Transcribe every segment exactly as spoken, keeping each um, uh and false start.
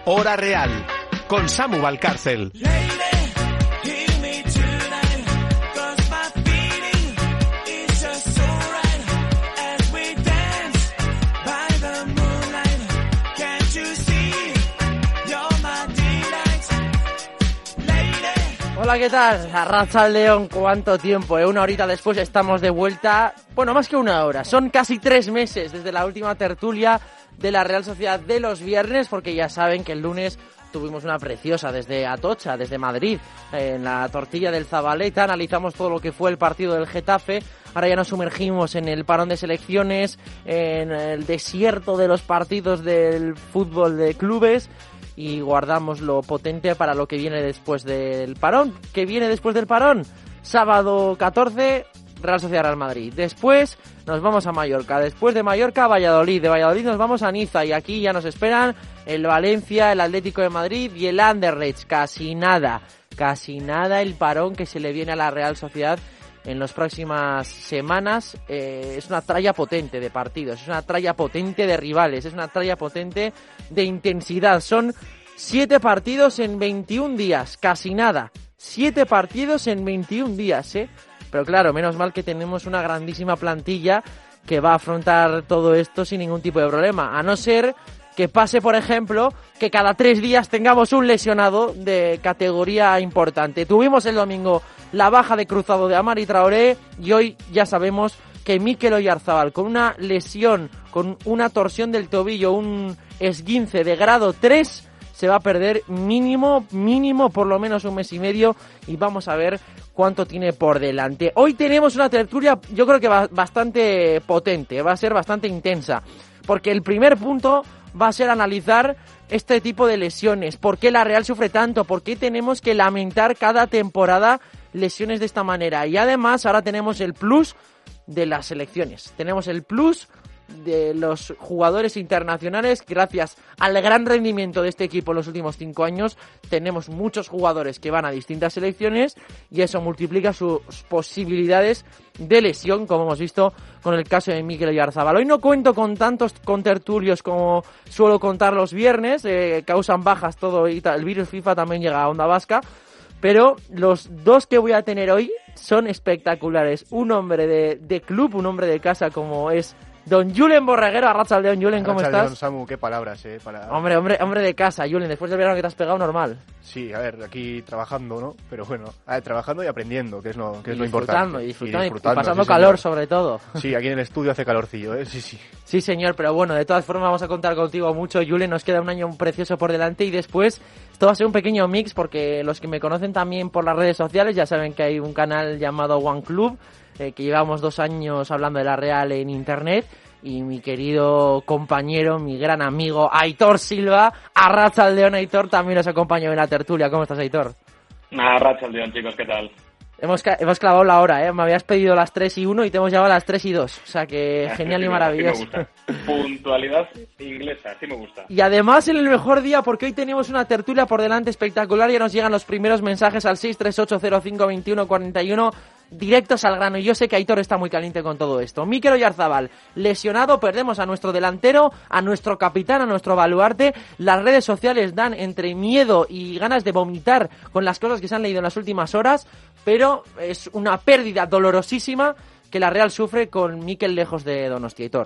Hora Real, con Samu Valcárcel. Hola, ¿qué tal? Arratsaldeon, ¿cuánto tiempo? ¿eh? Una horita después estamos de vuelta. Bueno, más que una hora, son casi tres meses desde la última tertulia de la Real Sociedad de los viernes, porque ya saben que el lunes tuvimos una preciosa desde Atocha, desde Madrid, en la tortilla del Zabaleta. Analizamos todo lo que fue el partido del Getafe. Ahora ya nos sumergimos en el parón de selecciones, en el desierto de los partidos del fútbol de clubes, y guardamos lo potente para lo que viene después del parón. ¿Qué viene después del parón? Sábado catorce, Real Sociedad Real Madrid. Después nos vamos a Mallorca. Después de Mallorca, Valladolid. De Valladolid nos vamos a Niza. Y aquí ya nos esperan el Valencia, el Atlético de Madrid y el Anderlecht. Casi nada, casi nada el parón que se le viene a la Real Sociedad en las próximas semanas. Eh, es una tralla potente de partidos, es una tralla potente de rivales, es una tralla potente de intensidad. Son siete partidos en veintiún días, casi nada. Siete partidos en veintiún días, ¿eh? Pero claro, menos mal que tenemos una grandísima plantilla que va a afrontar todo esto sin ningún tipo de problema. A no ser que pase, por ejemplo, que cada tres días tengamos un lesionado de categoría importante. Tuvimos el domingo la baja de cruzado de Amari Traoré y hoy ya sabemos que Mikel Oyarzabal, con una lesión, con una torsión del tobillo, un esguince de grado tres, se va a perder mínimo, mínimo por lo menos un mes y medio, y vamos a ver cuánto tiene por delante. Hoy tenemos una tertulia, yo creo que va bastante potente, va a ser bastante intensa, porque el primer punto va a ser analizar este tipo de lesiones. ¿Por qué la Real sufre tanto? ¿Por qué tenemos que lamentar cada temporada lesiones de esta manera? Y además ahora tenemos el plus de las selecciones. Tenemos el plus de los jugadores internacionales. Gracias al gran rendimiento de este equipo en los últimos cinco años, tenemos muchos jugadores que van a distintas selecciones y eso multiplica sus posibilidades de lesión, como hemos visto con el caso de Mikel Oyarzabal. Hoy no cuento con tantos contertulios como suelo contar los viernes, eh, causan bajas todo y tal. El virus FIFA también llega a Onda Vasca, pero los dos que voy a tener hoy son espectaculares. Un hombre de, de club, un hombre de casa como es don Julen Borreguero. Arratsaldeon, Julen, ¿cómo Arratsaldeon, estás? Samu, qué palabras, eh. Para... Hombre, hombre, hombre de casa, Julen, después del verano que te has pegado, normal. Sí, a ver, aquí trabajando, ¿no? Pero bueno, a ver, trabajando y aprendiendo, que es lo, que es lo disfrutando, importante. Y disfrutando, y disfrutando, y pasando sí, calor señor. sobre todo. Sí, aquí en el estudio hace calorcillo, ¿eh? Sí, sí. Sí, señor, pero bueno, de todas formas vamos a contar contigo mucho, Julen. Nos queda un año precioso por delante y después esto va a ser un pequeño mix, porque los que me conocen también por las redes sociales ya saben que hay un canal llamado One Club, eh, que llevamos dos años hablando de la Real en internet. Y mi querido compañero, mi gran amigo Aitor Silva, Arratsaldeon, Aitor, también nos acompaña en la tertulia. ¿Cómo estás, Aitor? Arratsaldeon, chicos, ¿qué tal? Hemos, hemos clavado la hora, ¿eh? Me habías pedido las tres y uno y te hemos llevado a las tres y dos. O sea que genial sí, y maravilloso. Sí me gusta. Puntualidad inglesa, sí me gusta. Y además en el mejor día, porque hoy tenemos una tertulia por delante espectacular. Ya nos llegan los primeros mensajes al seis tres ocho cero cinco dos uno cuatro uno, directos al grano. Y yo sé que Aitor está muy caliente con todo esto. Mikel Oyarzabal, lesionado, perdemos a nuestro delantero, a nuestro capitán, a nuestro baluarte. Las redes sociales dan entre miedo y ganas de vomitar con las cosas que se han leído en las últimas horas, pero es una pérdida dolorosísima que la Real sufre con Mikel lejos de Donostia. Aitor.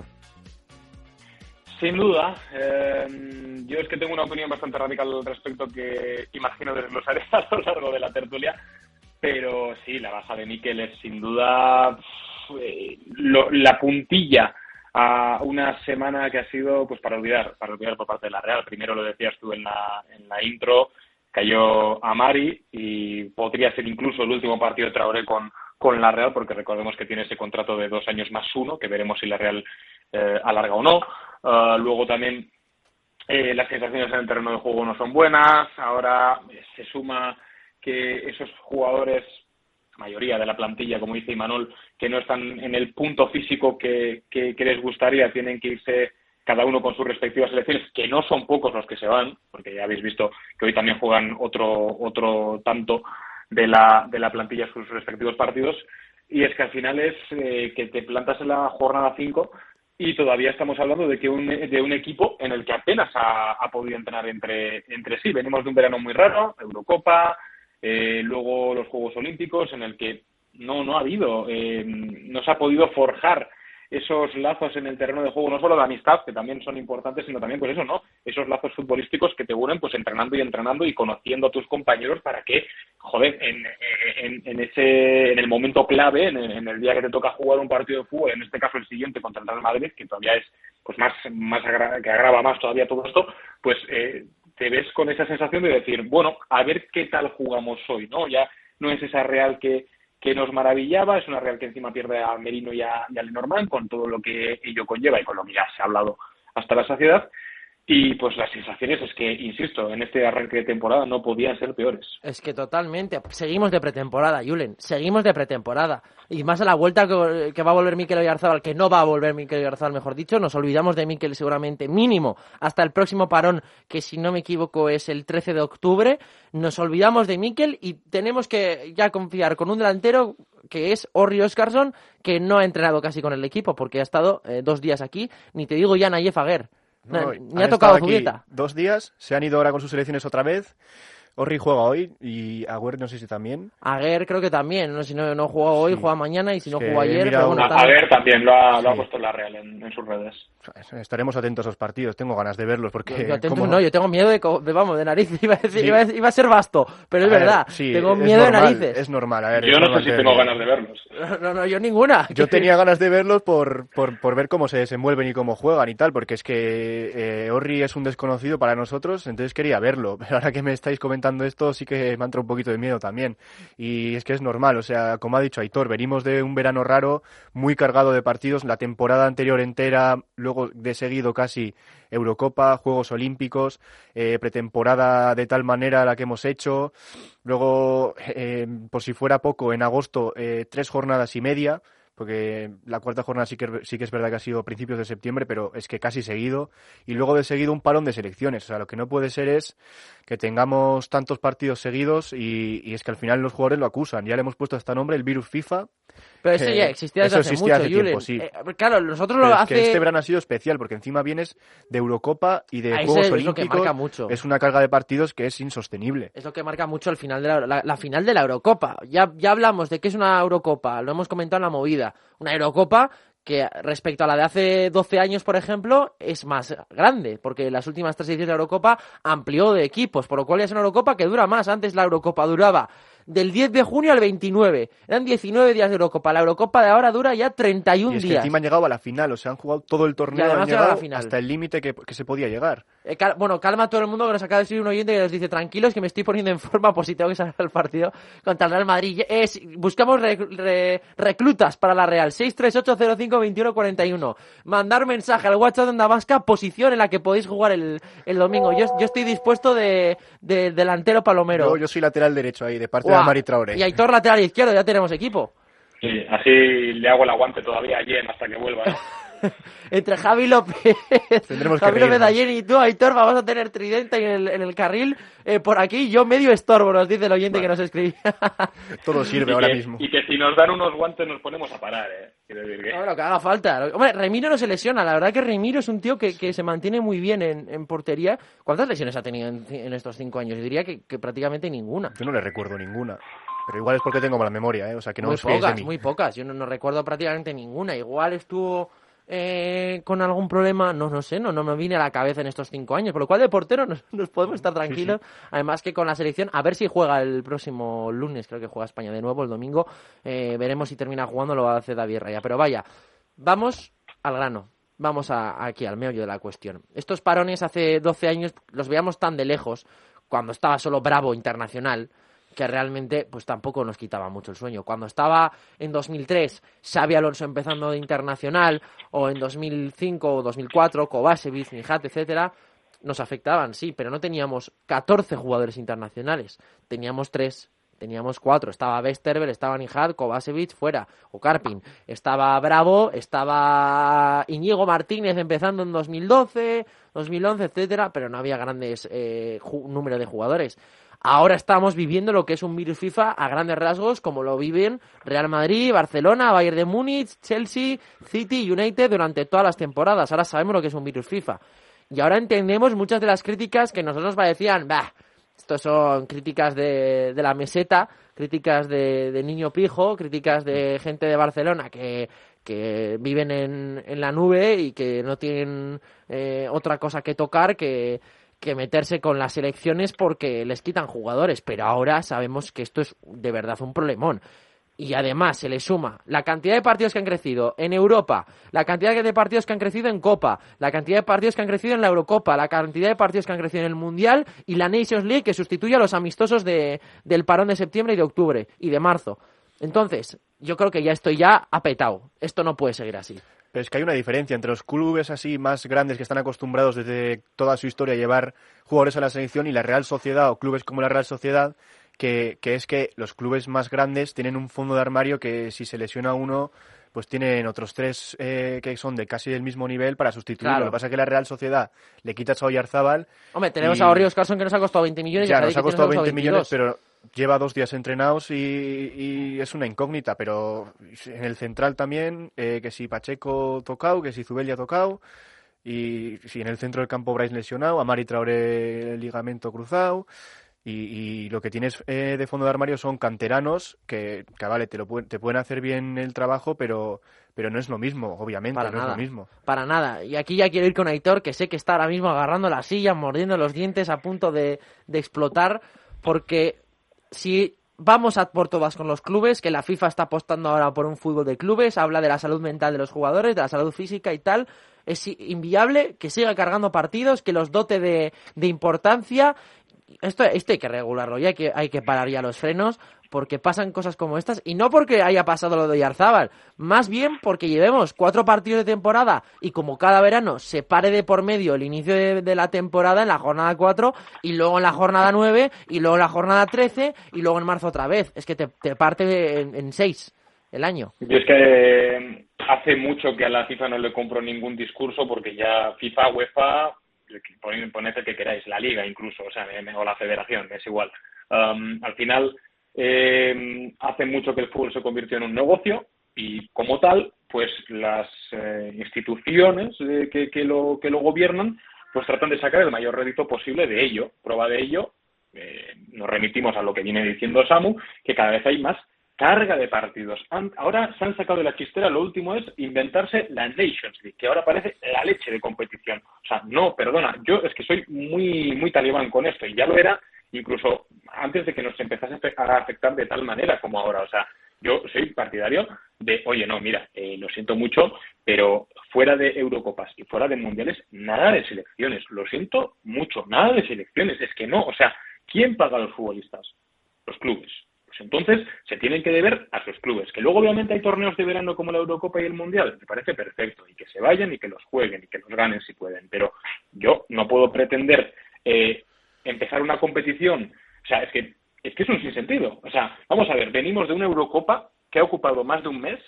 Sin duda, eh, yo es que tengo una opinión bastante radical al respecto que imagino desglosaré a lo largo de la tertulia, pero sí, la baja de Mikel es sin duda eh, lo, la puntilla a una semana que ha sido pues para olvidar, para olvidar por parte de la Real. Primero lo decías tú en la, en la intro, cayó Amari y podría ser incluso el último partido de Traoré con, con la Real, porque recordemos que tiene ese contrato de dos años más uno, que veremos si la Real eh, alarga o no. Uh, luego también eh, las sensaciones en el terreno de juego no son buenas. Ahora eh, se suma que esos jugadores, la mayoría de la plantilla, como dice Imanol, que no están en el punto físico que, que, que les gustaría, tienen que irse cada uno con sus respectivas selecciones, que no son pocos los que se van, porque ya habéis visto que hoy también juegan otro otro tanto de la de la plantilla sus respectivos partidos. Y es que al final es eh, que te plantas en la jornada cinco y todavía estamos hablando de que un, de un equipo en el que apenas ha, ha podido entrenar entre, entre sí. Venimos de un verano muy raro, Eurocopa, eh, luego los Juegos Olímpicos, en el que no, no ha habido, eh, no se ha podido forjar esos lazos en el terreno de juego, no solo de amistad, que también son importantes, sino también, pues eso, ¿no? Esos lazos futbolísticos que te unen, pues entrenando y entrenando y conociendo a tus compañeros para que, joder, en, en, en ese, en el momento clave, en el, en el día que te toca jugar un partido de fútbol, en este caso el siguiente contra el Real Madrid, que todavía es, pues más, más agra- que agrava más todavía todo esto, pues eh, te ves con esa sensación de decir, bueno, a ver qué tal jugamos hoy, ¿no? Ya no es esa Real que que nos maravillaba, es una Real que encima pierde a Merino y a, y a Lenormand, con todo lo que ello conlleva y con lo que ya se ha hablado hasta la saciedad. Y pues las sensaciones es que, insisto, en este arranque de temporada no podían ser peores. Es que totalmente. Seguimos de pretemporada, Julen. Seguimos de pretemporada. Y más a la vuelta que, que va a volver Mikel Oyarzabal, que no va a volver Mikel Oyarzabal, mejor dicho. Nos olvidamos de Mikel seguramente mínimo hasta el próximo parón, que si no me equivoco es el trece de octubre. Nos olvidamos de Mikel y tenemos que ya confiar con un delantero que es Orri Óscarsson, que no ha entrenado casi con el equipo porque ha estado eh, dos días aquí. Ni te digo ya Nayef Aguer. No, Ni ha tocado Zubieta. Dos días, se han ido ahora con sus selecciones otra vez. Orri juega hoy y Agüer no sé si también. Aguer creo que también, no, si no, no juega hoy, Sí. juega mañana y si no Es que jugó ayer... mira, Pero bueno, A, también... a ver, también lo ha, lo ha Sí. puesto la Real en, en sus redes. Estaremos atentos a esos partidos, tengo ganas de verlos porque... Yo atento, como- no, yo tengo miedo de, co- de vamos, de nariz, iba a, decir, Sí. iba, a, iba a ser vasto, pero es A ver, verdad, sí, tengo es miedo normal, de narices. Es normal, a ver. Yo es no normal sé si tener tengo miedo. ganas de verlos. No, no, yo ninguna. Yo tenía ganas de verlos por, por, por ver cómo se desenvuelven y cómo juegan y tal, porque es que eh, Orri es un desconocido para nosotros, entonces quería verlo. Pero ahora que me estáis comentando esto, sí que me ha entrado un poquito de miedo también. Y es que es normal, o sea, como ha dicho Aitor, venimos de un verano raro, muy cargado de partidos, la temporada anterior entera, luego de seguido casi Eurocopa, Juegos Olímpicos, eh, pretemporada de tal manera la que hemos hecho, luego, eh, por si fuera poco, en agosto, eh, tres jornadas y media, porque la cuarta jornada sí que, sí que es verdad que ha sido a principios de septiembre, pero es que casi seguido, y luego de seguido un parón de selecciones. O sea, lo que no puede ser es que tengamos tantos partidos seguidos y, y es que al final los jugadores lo acusan. Ya le hemos puesto hasta nombre, el virus FIFA. Pero eso que ya existía desde eso hace existía mucho, hace Julen. tiempo, sí. Eh, claro, nosotros Pero lo es hace... que este verano ha sido especial, porque encima vienes de Eurocopa y de Ah, ese Juegos es lo que Olímpicos. marca mucho. Es una carga de partidos que es insostenible. Es lo que marca mucho el final de la, la, la final de la Eurocopa. Ya, ya hablamos de qué es una Eurocopa, lo hemos comentado en la movida. Una Eurocopa que respecto a la de hace doce años, por ejemplo, es más grande, porque las últimas tres ediciones de la Eurocopa amplió de equipos, por lo cual es una Eurocopa que dura más. Antes la Eurocopa duraba del diez de junio al veintinueve. Eran diecinueve días de Eurocopa. La Eurocopa de ahora dura ya treinta y un Y es que días. encima han llegado a la final, o sea, han jugado todo el torneo, además han llegado a la llegado final. hasta el límite que, que se podía llegar. Eh, cal- bueno, calma a todo el mundo que nos acaba de decir un oyente que nos dice tranquilos que me estoy poniendo en forma por si tengo que salir al partido contra el Real Madrid. Es, buscamos re- re- reclutas para la Real. seis tres ocho cero cinco dos uno cuatro uno. Mandar mensaje al WhatsApp de Onda Vasca, posición en la que podéis jugar el, el domingo. Yo, yo estoy dispuesto de, de delantero palomero. Yo, yo soy lateral derecho ahí, de parte Guau. de Amari Traoré. Y Aitor lateral izquierdo, ya tenemos equipo. Sí, así le hago el aguante todavía a Jen hasta que vuelva. ¿eh? Entre Javi López, Tendremos que Javi López reírnos. Ayer y tú, Aitor, vamos a tener tridente en el, en el carril. Eh, por aquí, yo medio estorbo, nos dice el oyente que nos escribía. Todo sirve y ahora que, mismo. Y que si nos dan unos guantes nos ponemos a parar, ¿eh? Quiero decir que... No, lo que haga falta. Hombre, Remiro no se lesiona. La verdad que Remiro es un tío que, que se mantiene muy bien en, en portería. ¿Cuántas lesiones ha tenido en, en estos cinco años? Yo diría que, que prácticamente ninguna. Yo no le recuerdo ninguna. Pero igual es porque tengo mala memoria, ¿eh? O sea, que no muy os fiéis de pocas, mí. muy pocas. Yo no, no recuerdo prácticamente ninguna. Igual estuvo eh, con algún problema, no no sé, no, no me viene a la cabeza en estos cinco años. Por lo cual de portero nos, nos podemos estar tranquilos. Sí, sí. Además que con la selección, a ver si juega el próximo lunes, creo que juega España de nuevo el domingo. Eh, veremos si termina jugando, lo hace David Raya. Pero vaya, vamos al grano. Vamos a, aquí al meollo de la cuestión. Estos parones hace doce años los veíamos tan de lejos, cuando estaba solo Bravo Internacional, que realmente pues tampoco nos quitaba mucho el sueño. Cuando estaba en dos mil tres Xabi Alonso empezando de internacional, o en dos mil cinco o dos mil cuatro Kovačević, Nijat, etcétera, nos afectaban, sí, pero no teníamos catorce jugadores internacionales, teníamos tres, teníamos cuatro, estaba Westerveld, estaba Nijat, Kovačević fuera, o Karpin, estaba Bravo, estaba Iñigo Martínez empezando en dos mil doce, dos mil once, etcétera, pero no había grandes eh, ju- número de jugadores. Ahora estamos viviendo lo que es un virus FIFA a grandes rasgos, como lo viven Real Madrid, Barcelona, Bayern de Múnich, Chelsea, City, United durante todas las temporadas. Ahora sabemos lo que es un virus FIFA. Y ahora entendemos muchas de las críticas que nosotros parecían, bah, estos son críticas de, de la meseta, críticas de, de niño pijo, críticas de gente de Barcelona que, que viven en, en la nube y que no tienen eh, otra cosa que tocar que, que meterse con las selecciones porque les quitan jugadores. Pero ahora sabemos que esto es de verdad un problemón. Y además se le suma la cantidad de partidos que han crecido en Europa, la cantidad de partidos que han crecido en Copa, la cantidad de partidos que han crecido en la Eurocopa, la cantidad de partidos que han crecido en el Mundial y la Nations League, que sustituye a los amistosos de, del parón de septiembre y de octubre y de marzo. Entonces, yo creo que ya estoy ya apetado. Esto no puede seguir así. Pero es que hay una diferencia entre los clubes así más grandes que están acostumbrados desde toda su historia a llevar jugadores a la selección y la Real Sociedad o clubes como la Real Sociedad, que, que es que los clubes más grandes tienen un fondo de armario que si se lesiona uno, pues tienen otros tres eh, que son de casi del mismo nivel para sustituirlo. Claro. Lo que pasa es que la Real Sociedad le quita a Oyarzábal. Hombre, tenemos y... a Oriol Carlson que nos ha costado veinte millones. Ya, y a nos ha Sadik que costado nos veinte millones, veintidós. pero lleva dos días entrenados y, y es una incógnita. Pero en el central también, eh, que si Pacheco tocado, que si Zubeldia tocado, y si en el centro del campo Brais lesionado, Amari Traoré el ligamento cruzado. Y, y lo que tienes eh, de fondo de armario son canteranos que, que vale, te, lo, te pueden hacer bien el trabajo, pero, pero no es lo mismo, obviamente, Para no nada, es lo mismo. Para nada. Y aquí ya quiero ir con Aitor, que sé que está ahora mismo agarrando la silla, mordiendo los dientes, a punto de, de explotar, porque si vamos a por todas con los clubes, que la FIFA está apostando ahora por un fútbol de clubes, habla de la salud mental de los jugadores, de la salud física y tal, es inviable que siga cargando partidos, que los dote de, de importancia. Esto, esto hay que regularlo, ya hay que, hay que parar ya los frenos, porque pasan cosas como estas, y no porque haya pasado lo de Oyarzábal, más bien porque llevemos cuatro partidos de temporada y como cada verano se pare de por medio el inicio de, de la temporada en la jornada cuatro, y luego en la jornada nueve, y luego en la jornada trece, y luego en marzo otra vez. Es que te, te parte en, en seis el año. Yo es que eh, hace mucho que a la FIFA no le compro ningún discurso, porque ya FIFA, UEFA... poned el que queráis, la liga incluso, o sea, o la federación, es igual. Um, al final, eh, hace mucho que el fútbol se convirtió en un negocio y como tal, pues las eh, instituciones eh, que, que, lo, que lo gobiernan, pues tratan de sacar el mayor rédito posible de ello. Prueba de ello, eh, nos remitimos a lo que viene diciendo Samu, que cada vez hay más carga de partidos. Ahora se han sacado de la chistera, lo último es inventarse la Nations League, que ahora parece la leche de competición. O sea, no, perdona, yo es que soy muy muy talibán con esto, y ya lo era incluso antes de que nos empezase a afectar de tal manera como ahora. O sea, yo soy partidario de, oye, no, mira, eh, lo siento mucho, pero fuera de Eurocopas y fuera de Mundiales, nada de selecciones. Lo siento mucho, nada de selecciones. Es que no, o sea, ¿quién paga a los futbolistas? Los clubes. Entonces, se tienen que deber a sus clubes. Que luego, obviamente, hay torneos de verano como la Eurocopa y el Mundial. Me parece perfecto. Y que se vayan y que los jueguen y que los ganen si pueden. Pero yo no puedo pretender eh, empezar una competición. O sea, es que, es que es un sinsentido. O sea, vamos a ver, venimos de una Eurocopa que ha ocupado más de un mes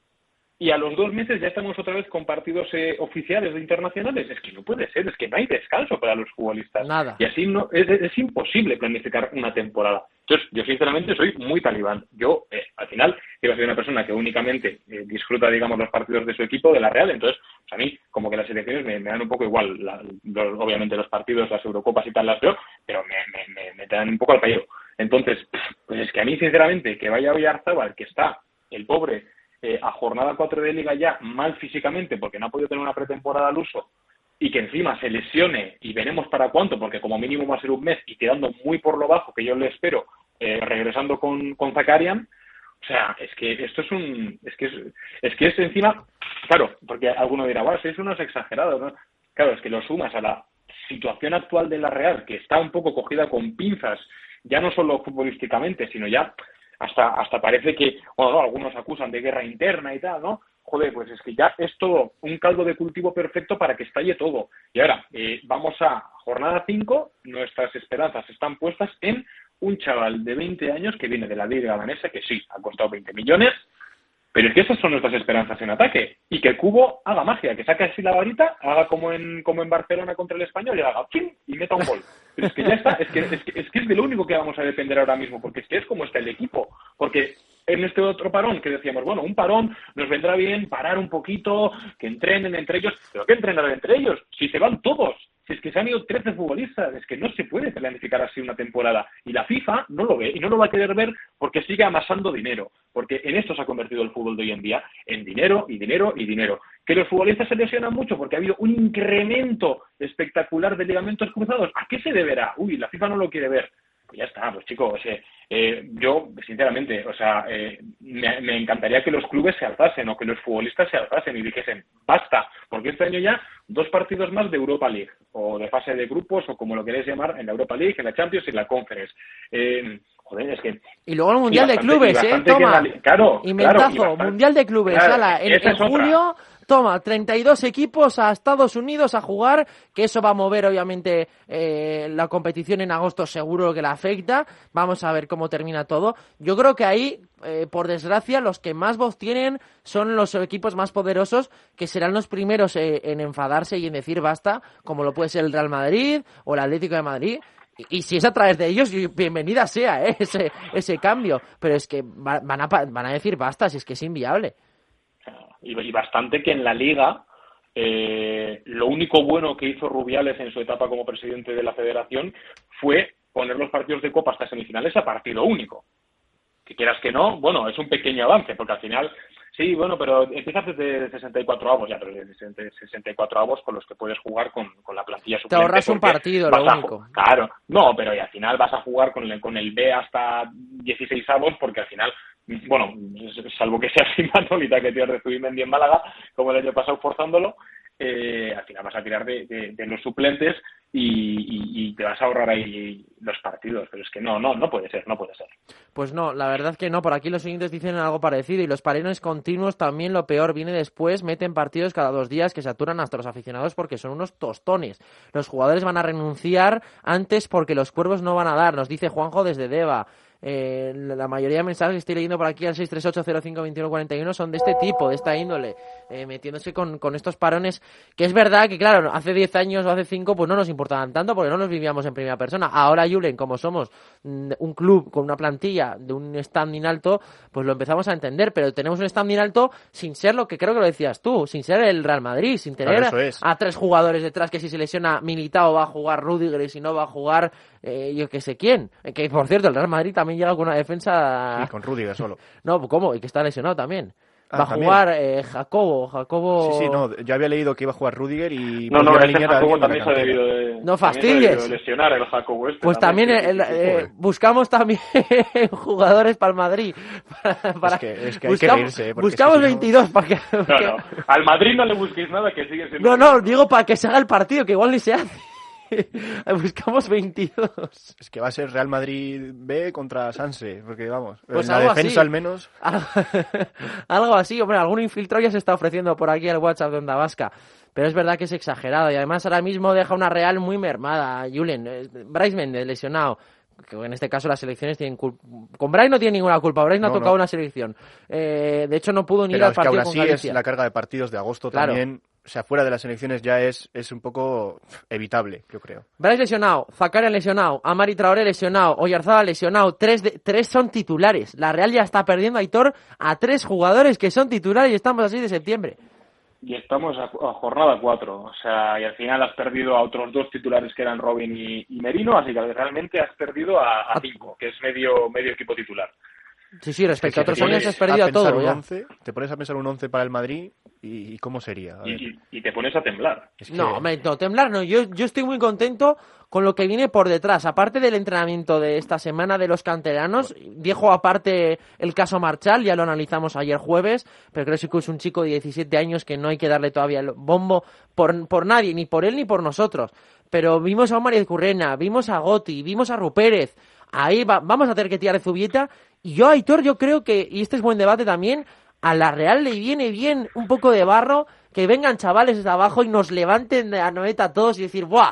y a los dos meses ya estamos otra vez con partidos eh, oficiales o internacionales. Es que no puede ser, es que no hay descanso para los futbolistas. Nada. Y así no es, es imposible planificar una temporada. Entonces, yo sinceramente soy muy talibán. Yo, eh, al final, iba a ser una persona que únicamente eh, disfruta, digamos, los partidos de su equipo, de la Real. Entonces, pues a mí, como que las elecciones me, me dan un poco igual. La, los, obviamente los partidos, las Eurocopas y tal las veo, pero me, me, me, me dan un poco al payo. Entonces, pues es que a mí, sinceramente, que vaya Oyarzábal, que está el pobre eh, a jornada cuatro de Liga ya mal físicamente porque no ha podido tener una pretemporada al uso, y que encima se lesione y veremos para cuánto, porque como mínimo va a ser un mes y quedando muy por lo bajo que yo le espero, eh, regresando con, con Zakarian. O sea, es que esto es un... Es que es, es que es encima... Claro, porque alguno dirá, bueno, eso no es exagerado, ¿no? Claro, es que lo sumas a la situación actual de la Real, que está un poco cogida con pinzas, ya no solo futbolísticamente, sino ya hasta hasta parece que, bueno, no, algunos acusan de guerra interna y tal, ¿no? Joder, pues es que ya es todo un caldo de cultivo perfecto para que estalle todo. Y ahora, eh, vamos a jornada cinco, nuestras esperanzas están puestas en un chaval de veinte años que viene de la Liga Danesa, que sí, ha costado veinte millones, Pero es que esas son nuestras esperanzas en ataque. Y que Cubo haga magia, que saque así la varita, haga como en como en Barcelona contra el Español y haga ¡pim! Y meta un gol. Pero es que ya está, es que, es, que, es que es de lo único que vamos a depender ahora mismo, porque es que es como está el equipo. Porque en este otro parón que decíamos, bueno, un parón nos vendrá bien, parar un poquito, que entrenen entre ellos. ¿Pero qué entrenar entre ellos? Si se van todos. Si es que se han ido trece futbolistas, es que no se puede planificar así una temporada. Y la FIFA no lo ve, y no lo va a querer ver porque sigue amasando dinero. Porque en esto se ha convertido el fútbol de hoy en día, en dinero, y dinero, y dinero. Que los futbolistas se lesionan mucho porque ha habido un incremento espectacular de ligamentos cruzados. ¿A qué se deberá? Uy, la FIFA no lo quiere ver. Pues ya está, pues chicos, eh, eh, yo, sinceramente, o sea, eh, me, me encantaría que los clubes se alzasen o que los futbolistas se alzasen y dijesen, basta, porque este año ya dos partidos más de Europa League, o de fase de grupos, o como lo queréis llamar, en la Europa League, en la Champions y en la Conference. Eh, joder, es que... Y luego el Mundial bastante, de Clubes, ¿eh? Toma, la, claro, y mentazo, claro, y bastante, Mundial de Clubes, claro, ala, en, en julio... Otra. Toma, treinta y dos equipos a Estados Unidos a jugar, que eso va a mover obviamente eh, la competición en agosto, seguro que la afecta. Vamos a ver cómo termina todo. Yo creo que ahí, eh, por desgracia, los que más voz tienen son los equipos más poderosos, que serán los primeros eh, en enfadarse y en decir basta, como lo puede ser el Real Madrid o el Atlético de Madrid. Y, y si es a través de ellos, bienvenida sea ¿eh? ese, ese cambio. Pero es que va, van, a, van a decir basta, si es que es inviable. Y bastante que en la Liga eh, lo único bueno que hizo Rubiales en su etapa como presidente de la Federación fue poner los partidos de Copa hasta semifinales a partido único. Que quieras que no, bueno, es un pequeño avance, porque al final, sí, bueno, pero empiezas desde sesenta y cuatro avos, ya, pero desde sesenta y cuatro avos con los que puedes jugar con, con la plantilla suplente. Te ahorras un partido, lo único. A, claro, no, pero y al final vas a jugar con el, con el B hasta dieciséis avos, porque al final... Bueno, salvo que sea sin Manolita que tiras de Zubimendi en Málaga, como el año pasado forzándolo, eh, al final vas a tirar de, de, de los suplentes y, y, y te vas a ahorrar ahí los partidos. Pero es que no, no, no puede ser, no puede ser. Pues no, la verdad que no. Por aquí los siguientes dicen algo parecido y los parones continuos también lo peor viene después. Meten partidos cada dos días que saturan hasta los aficionados porque son unos tostones. Los jugadores van a renunciar antes porque los cuervos no van a dar, nos dice Juanjo desde Deva. Eh, la mayoría de mensajes que estoy leyendo por aquí al seis tres ocho cero cinco dos uno cuatro uno son de este tipo, de esta índole, eh, metiéndose con, con estos parones, que es verdad que claro, hace diez años o hace cinco pues no nos importaban tanto porque no nos vivíamos en primera persona. Ahora, Julen, como somos un club con una plantilla de un standing alto, pues lo empezamos a entender, pero tenemos un standing alto sin ser lo que creo que lo decías tú, sin ser el Real Madrid, sin tener claro, es. a tres jugadores detrás que si se lesiona Militao va a jugar Rüdiger y si no va a jugar eh, yo que sé quién, que por cierto el Real Madrid también llega con una defensa... Sí, con Rüdiger solo. No, ¿cómo? Y que está lesionado también. Ah, va a ¿también? jugar eh, Jacobo, Jacobo... Sí, sí, no, yo había leído que iba a jugar Rüdiger y... No, no, este Jacobo también se ha debido de... No fastidies. De lesionar el Jacobo este. Pues también, también el, eh, buscamos también jugadores para el Madrid. Para, para... Es que, es que hay buscamos, que reírse, buscamos es que si veintidós no... para que... No, no, al Madrid no le busquéis nada que sigue siendo... No, no, digo para que se haga el partido, que igual ni se hace. Buscamos veintidós. Es que va a ser Real Madrid B contra Sanse, porque vamos, pues en la defensa así. Al menos. Algo así, hombre, algún infiltrado ya se está ofreciendo por aquí al WhatsApp de Onda Vasca. Pero es verdad que es exagerado y además ahora mismo deja una Real muy mermada. Julen, Brais Méndez lesionado. Que en este caso las selecciones tienen culpa. Con Brais no tiene ninguna culpa, Brais no, no ha tocado no. una selección. Eh, de hecho no pudo ni Pero ir al es partido que con aún así Galicia. Es la carga de partidos de agosto claro. También, o sea, fuera de las elecciones ya es, es un poco evitable, yo creo. Brais lesionado, Zakaria lesionado, Amari Traoré lesionado, Oyarzábal lesionado, tres, de, tres son titulares. La Real ya está perdiendo, Aitor, a tres jugadores que son titulares y estamos así de septiembre. Y estamos a, a jornada cuatro, o sea, y al final has perdido a otros dos titulares que eran Robin y, y Merino, así que realmente has perdido a, a cinco, que es medio medio equipo titular. Sí, sí, respecto a otros años has perdido a, a todo. Ya. once, te pones a pensar un once para el Madrid y, y ¿cómo sería? Y, y, y te pones a temblar. Es que... No, me, no, temblar no. Yo, yo estoy muy contento con lo que viene por detrás. Aparte del entrenamiento de esta semana de los canteranos, dejo aparte el caso Marchal, ya lo analizamos ayer jueves, pero creo que es un chico de diecisiete años que no hay que darle todavía el bombo por, por nadie, ni por él ni por nosotros. Pero vimos a Omar Currena, vimos a Gotti, vimos a Rupérez. Ahí va, vamos a tener que tirar de Zubieta. Y yo, Aitor, yo creo que, y este es buen debate también, a la Real le viene bien un poco de barro, que vengan chavales desde abajo y nos levanten de la noeta a todos y decir, ¡buah!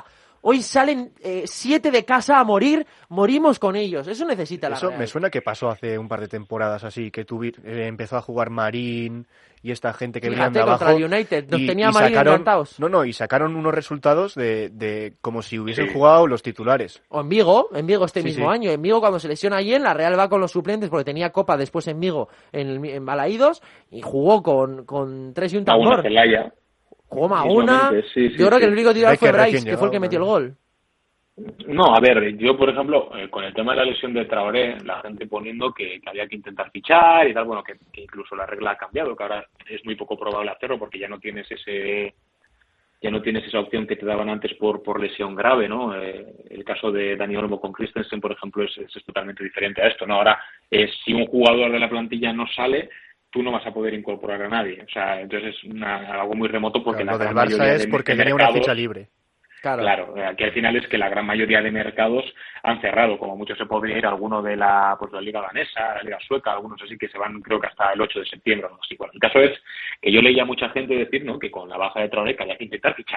Hoy salen eh, siete de casa a morir, morimos con ellos. Eso necesita la Eso Real. me suena que pasó hace un par de temporadas así, que tuvi, eh, empezó a jugar Marín y esta gente que venían de Fíjate, abajo. contra el United, nos y, tenía y Marín sacaron, encantados. no, no, y sacaron unos resultados de, de como si hubiesen jugado los titulares. O en Vigo, en Vigo este Sí, mismo sí. año. En Vigo cuando se lesiona Allen, la Real va con los suplentes porque tenía Copa después en Vigo, en, el- en Balaídos, y jugó con, con tres y un A una tambor. Celaya. Jugó Maguna. Mismamente, sí, sí, Yo creo sí. que el único titular fue Becker Bryce, recién que fue el que llegado, metió el ¿no? gol. No, a ver, yo por ejemplo, eh, con el tema de la lesión de Traoré, la gente poniendo que, que había que intentar fichar y tal, bueno, que, que incluso la regla ha cambiado, que ahora es muy poco probable hacerlo porque ya no tienes ese ya no tienes esa opción que te daban antes por por lesión grave, ¿no? Eh, el caso de Dani Olmo con Christensen, por ejemplo, es, es, es totalmente diferente a esto, ¿no? Ahora, eh, si un jugador de la plantilla no sale, tú no vas a poder incorporar a nadie, o sea, entonces es una, algo muy remoto porque Claro, la lo del gran Barça mayoría es de, porque de tenía una mercados, ficha libre. Claro. Claro, aquí al final es que la gran mayoría de mercados han cerrado, como mucho se podría ir alguno de la pues la liga danesa, la liga sueca, algunos así que se van creo que hasta el ocho de septiembre o así. Bueno, el caso es que yo leía a mucha gente decir, ¿no?, que con la baja de Traoré había que intentar fichar.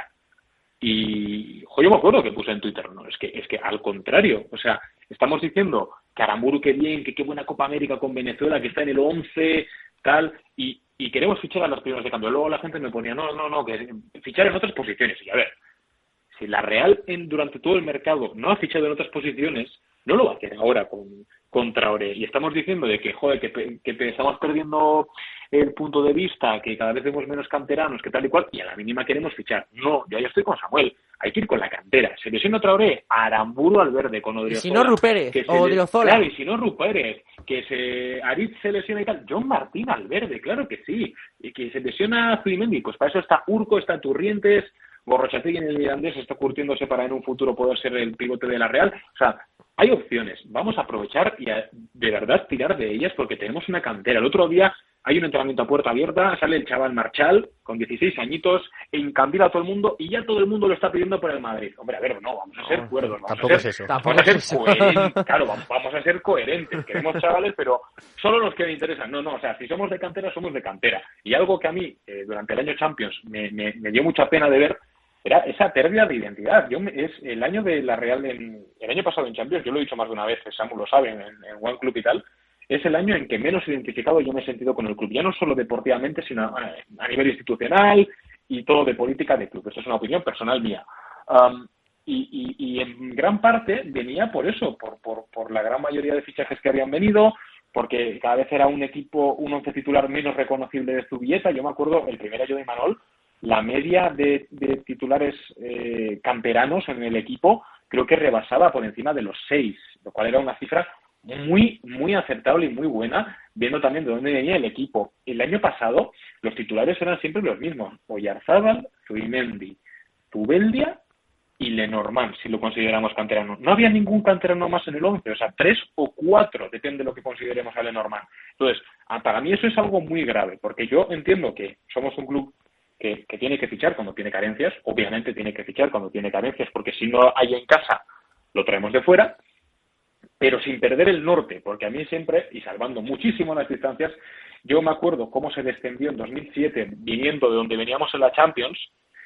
Y jo, yo me acuerdo que puse en Twitter, no, es que es que al contrario, o sea, estamos diciendo que Aramburu qué bien, que qué buena Copa América con Venezuela, que está en el once, tal, y, y queremos fichar a los primeros de cambio. Luego la gente me ponía, no, no, no, que fichar en otras posiciones. Y a ver, si la Real en, durante todo el mercado no ha fichado en otras posiciones, no lo va a hacer ahora con, con Traoré. Y estamos diciendo de que, joder, que, que estamos perdiendo el punto de vista, que cada vez vemos menos canteranos, que tal y cual, y a la mínima queremos fichar. No, yo ya estoy con Samuel. Hay que ir con la cantera. Se lesiona Traoré, Aramburu al verde con Odriozola. Y si no, Rupérez que se o le- Odriozola. Claro, y si no, Rupérez. Que se Aritz se lesiona y tal. John Martín al verde, claro que sí. Y que se lesiona Zubimendi, pues para eso está Urco, está Turrientes, Gorrochategui en el Mirandés está curtiéndose para en un futuro poder ser el pivote de la Real. O sea, hay opciones. Vamos a aprovechar y a, de verdad tirar de ellas porque tenemos una cantera. El otro día hay un entrenamiento a puerta abierta, sale el chaval Marchal con dieciséis añitos, encandila a todo el mundo y ya todo el mundo lo está pidiendo por el Madrid. Hombre, a ver, no, vamos a ser No, cuerdos. Vamos tampoco a ser, es eso. Tampoco Vamos a es ser eso. coherentes. Claro, vamos, vamos a ser coherentes. Queremos chavales, pero solo los que me interesan. No, no, o sea, si somos de cantera, somos de cantera. Y algo que a mí, eh, durante el año Champions, me, me, me dio mucha pena de ver, era esa pérdida de identidad. Yo me- es el año de la Real, en, el año pasado en Champions, yo lo he dicho más de una vez, Samu lo sabe, en, en One Club y tal, es el año en que menos identificado yo me he sentido con el club, ya no solo deportivamente, sino a, a nivel institucional y todo de política de club. Esto es una opinión personal mía. Um, y, y, y en gran parte venía por eso, por, por, por la gran mayoría de fichajes que habían venido, porque cada vez era un equipo, un once titular menos reconocible de Zubieta. Yo me acuerdo, el primer año de Imanol, la media de, de titulares eh, canteranos en el equipo creo que rebasaba por encima de los seis, lo cual era una cifra muy, muy aceptable y muy buena, viendo también de dónde venía el equipo. El año pasado los titulares eran siempre los mismos: Oyarzábal, Zubimendi, Zubeldia y Lenormand, si lo consideramos canterano. No había ningún canterano más en el once, o sea, tres o cuatro, depende de lo que consideremos a Lenormand. Entonces, para mí eso es algo muy grave, porque yo entiendo que somos un club que, que tiene que fichar cuando tiene carencias, obviamente tiene que fichar cuando tiene carencias, porque si no hay en casa, lo traemos de fuera, pero sin perder el norte, porque a mí siempre, y salvando muchísimo las distancias, yo me acuerdo cómo se descendió en dos mil siete, viniendo de donde veníamos en la Champions,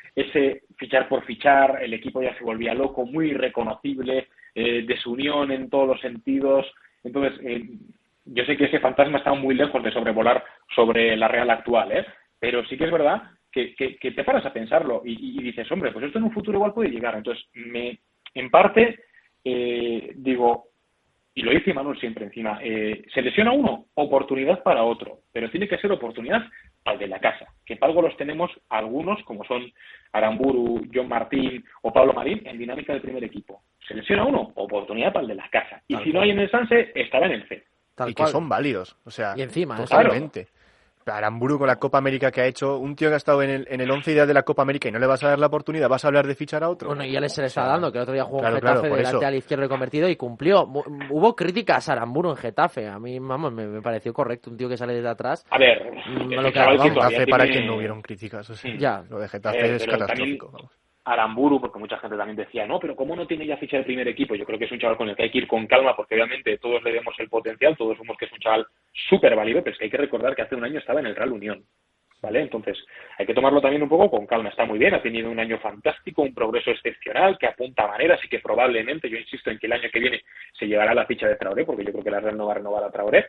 ese fichar por fichar, el equipo ya se volvía loco, muy reconocible, eh, desunión en todos los sentidos. Entonces, eh, yo sé que ese fantasma está muy lejos de sobrevolar sobre la Real actual, ¿eh? Pero sí que es verdad que, que, que te paras a pensarlo y, y, y dices, hombre, pues esto en un futuro igual puede llegar. Entonces, me, en parte, eh, digo, y lo dice Manuel siempre encima, eh, se lesiona uno, oportunidad para otro, pero tiene que ser oportunidad para el de la casa, que para algo los tenemos algunos, como son Aramburu, John Martín o Pablo Marín, en dinámica del primer equipo. Se lesiona uno, oportunidad para el de la casa. Y Tal si no cual. hay en el Sanse, estará en el C. Tal y que cual. son válidos, o sea, Y encima, ¿eh? totalmente. Aramburu con la Copa América que ha hecho, un tío que ha estado en el, en el once ideal de la Copa América y no le vas a dar la oportunidad, vas a hablar de fichar a otro. Bueno, y ya le se le está O sea, dando, que el otro día jugó claro, en Getafe claro, por de eso. lateral izquierdo y convertido y cumplió. Mu- Hubo críticas a Aramburu en Getafe. A mí, vamos, me, me pareció correcto. Un tío que sale desde atrás. A ver, Mm, ese lo que chaval vamos, que todavía Getafe, para tiene- quien no hubieron críticas, o sea, Ya. lo de Getafe Eh, es pero catastrófico. también- Vamos. Aramburu, porque mucha gente también decía, no, pero ¿cómo no tiene ya ficha del primer equipo? Yo creo que es un chaval con el que hay que ir con calma, porque obviamente todos le vemos el potencial, todos vemos que es un chaval súper válido, pero es que hay que recordar que hace un año estaba en el Real Unión. ¿vale? Entonces, hay que tomarlo también un poco con calma. Está muy bien, ha tenido un año fantástico, un progreso excepcional que apunta a maneras y que probablemente, yo insisto en que el año que viene se llevará la ficha de Traoré, porque yo creo que la Real no va a renovar a Traoré,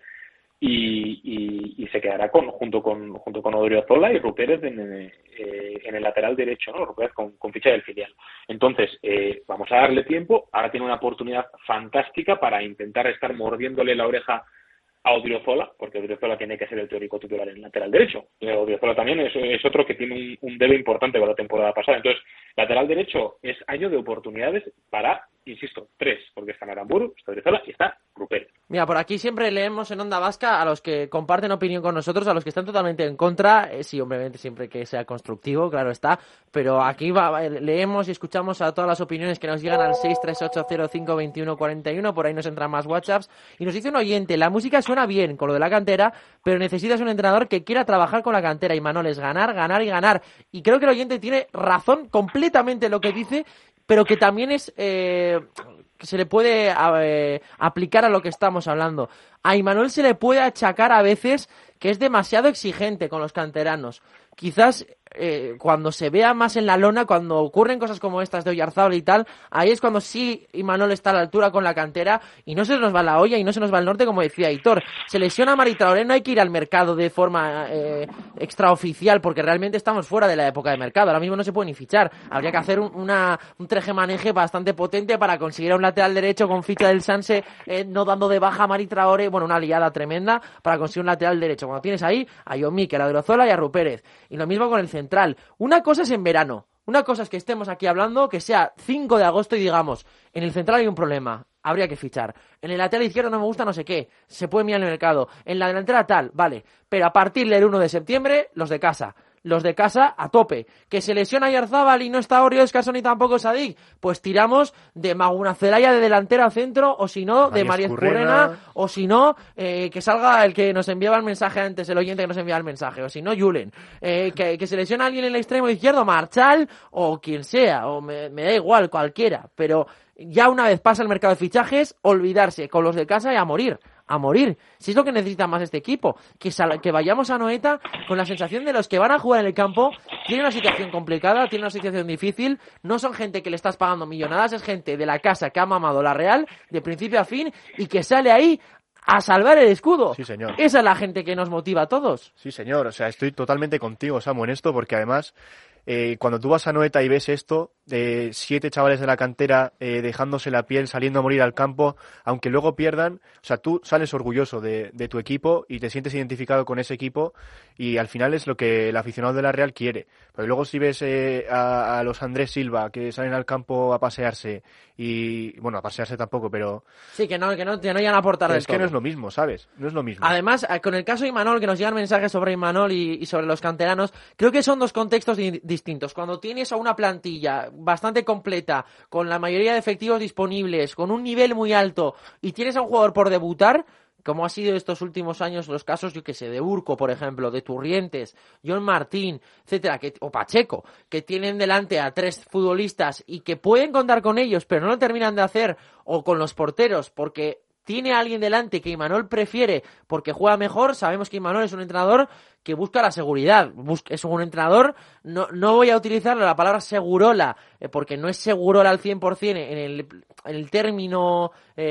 y, y, y se quedará con, junto con junto con Odriozola y Rupérez en, eh, en el lateral derecho, ¿no? Rupérez con, con ficha del filial. Entonces, eh, vamos a darle tiempo. Ahora tiene una oportunidad fantástica para intentar estar mordiéndole la oreja a Odriozola, porque Odriozola tiene que ser el teórico titular en el lateral derecho. Odriozola también es, es otro que tiene un, un debe importante con la temporada pasada. Entonces, lateral derecho es año de oportunidades para, insisto, tres, porque está Aramburu, está Odriozola y está Rupérez. Mira, por aquí siempre leemos en Onda Vasca a los que comparten opinión con nosotros, a los que están totalmente en contra, eh, sí, obviamente siempre que sea constructivo, claro está, pero aquí va, leemos y escuchamos a todas las opiniones que nos llegan al seis tres ocho cero cinco dos uno cuatro uno, por ahí nos entran más WhatsApps, y nos dice un oyente, la música suena bien con lo de la cantera, pero necesitas un entrenador que quiera trabajar con la cantera, y Manol es ganar, ganar y ganar, y creo que el oyente tiene razón completamente en lo que dice, pero que también es eh, que se le puede eh, aplicar a lo que estamos hablando. A Imanol se le puede achacar a veces que es demasiado exigente con los canteranos. Quizás eh, cuando se vea más en la lona, cuando ocurren cosas como estas de Oyarzábal y tal, ahí es cuando sí Imanol está a la altura con la cantera y no se nos va la olla y no se nos va el norte, como decía Aitor. Se lesiona a Mari Traoré, no hay que ir al mercado de forma eh, extraoficial porque realmente estamos fuera de la época de mercado. Ahora mismo no se puede ni fichar. Habría que hacer un, una, un treje-maneje bastante potente para conseguir a un lateral derecho con ficha del Sanse, eh, no dando de baja a Mari Traoré, bueno, una liada tremenda para conseguir un lateral derecho. Cuando tienes ahí a John Mikel, a Odriozola y a Rupérez. Y lo mismo con el central. Una cosa es en verano. Una cosa es que estemos aquí hablando, que sea cinco de agosto y digamos, en el central hay un problema, habría que fichar. En el lateral izquierdo no me gusta no sé qué, se puede mirar en el mercado. En la delantera tal, vale. Pero a partir del uno de septiembre, los de casa. Los de casa a tope. Que se lesiona Oyarzábal y no está Orio Escarson ni tampoco Sadik, pues tiramos de Maguna Zelaya de delantero a centro, o si no, de María Escurrena, o si no, eh, que salga el que nos enviaba el mensaje antes, el oyente que nos enviaba el mensaje, o si no, Julen. Eh, que, que se lesiona alguien en el extremo izquierdo, Marchal, o quien sea, o me, me da igual, cualquiera, pero ya una vez pasa el mercado de fichajes, olvidarse con los de casa y a morir. A morir. Si es lo que necesita más este equipo. Que, sal- que vayamos a Anoeta con la sensación de los que van a jugar en el campo. Tienen una situación complicada, tienen una situación difícil. No son gente que le estás pagando millonadas, es gente de la casa que ha mamado la Real de principio a fin y que sale ahí a salvar el escudo. Sí, señor. Esa es la gente que nos motiva a todos. Sí, señor. O sea, estoy totalmente contigo, Samu, en esto, porque además, eh, cuando tú vas a Anoeta y ves esto, de siete chavales de la cantera eh, dejándose la piel, saliendo a morir al campo, aunque luego pierdan, o sea, tú sales orgulloso de, de tu equipo y te sientes identificado con ese equipo y al final es lo que el aficionado de la Real quiere. Pero luego si ves eh, a, a los Andrés Silva que salen al campo a pasearse y, bueno, a pasearse tampoco, pero... Sí, que no, que no, que no llegan a aportar del es que todo. no es lo mismo, ¿sabes? No es lo mismo. Además, con el caso de Imanol, que nos llegan mensajes sobre Imanol y, y sobre los canteranos, creo que son dos contextos di- distintos. Cuando tienes a una plantilla bastante completa, con la mayoría de efectivos disponibles, con un nivel muy alto, y tienes a un jugador por debutar, como ha sido estos últimos años los casos, yo que sé, de Urco, por ejemplo, de Turrientes, John Martín, etcétera, que, o Pacheco, que tienen delante a tres futbolistas y que pueden contar con ellos, pero no lo terminan de hacer, o con los porteros, porque tiene a alguien delante que Imanol prefiere porque juega mejor. Sabemos que Imanol es un entrenador que busca la seguridad, busca, es un entrenador, no, no voy a utilizar la palabra segurola, eh, porque no es segurola al cien por ciento en el, en el término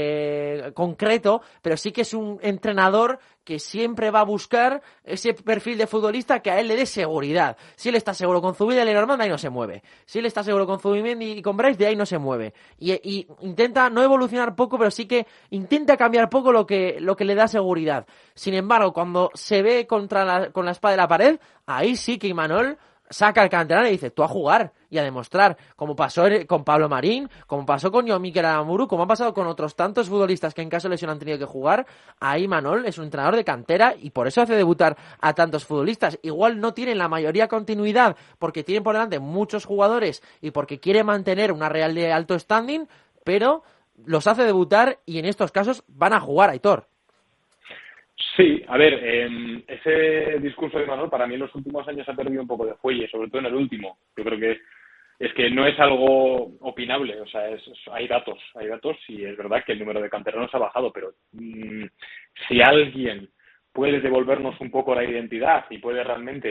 eh, concreto, pero sí que es un entrenador que siempre va a buscar ese perfil de futbolista que a él le dé seguridad. Si él está seguro con Zubida y Lenormand, de ahí no se mueve. Si él está seguro con Zubimendi y con Bryce, de ahí no se mueve. Y, y intenta no evolucionar poco, pero sí que intenta cambiar poco lo que, lo que le da seguridad. Sin embargo, cuando se ve contra la, con la espada de la pared, ahí sí que Imanol saca al canterano y dice, tú a jugar y a demostrar, como pasó con Pablo Marín, como pasó con John Mikel Aramburu, como ha pasado con otros tantos futbolistas que en caso de lesión han tenido que jugar. Ahí Imanol es un entrenador de cantera y por eso hace debutar a tantos futbolistas. Igual no tienen la mayoría continuidad porque tienen por delante muchos jugadores y porque quiere mantener una Real de alto standing, pero los hace debutar y en estos casos van a jugar, Aitor. Sí, a ver, eh, ese discurso de Imanol para mí en los últimos años ha perdido un poco de fuelle, sobre todo en el último. Yo creo que es que no es algo opinable, o sea, es, hay datos, hay datos y es verdad que el número de canteranos ha bajado, pero mmm, si alguien puede devolvernos un poco la identidad y puede realmente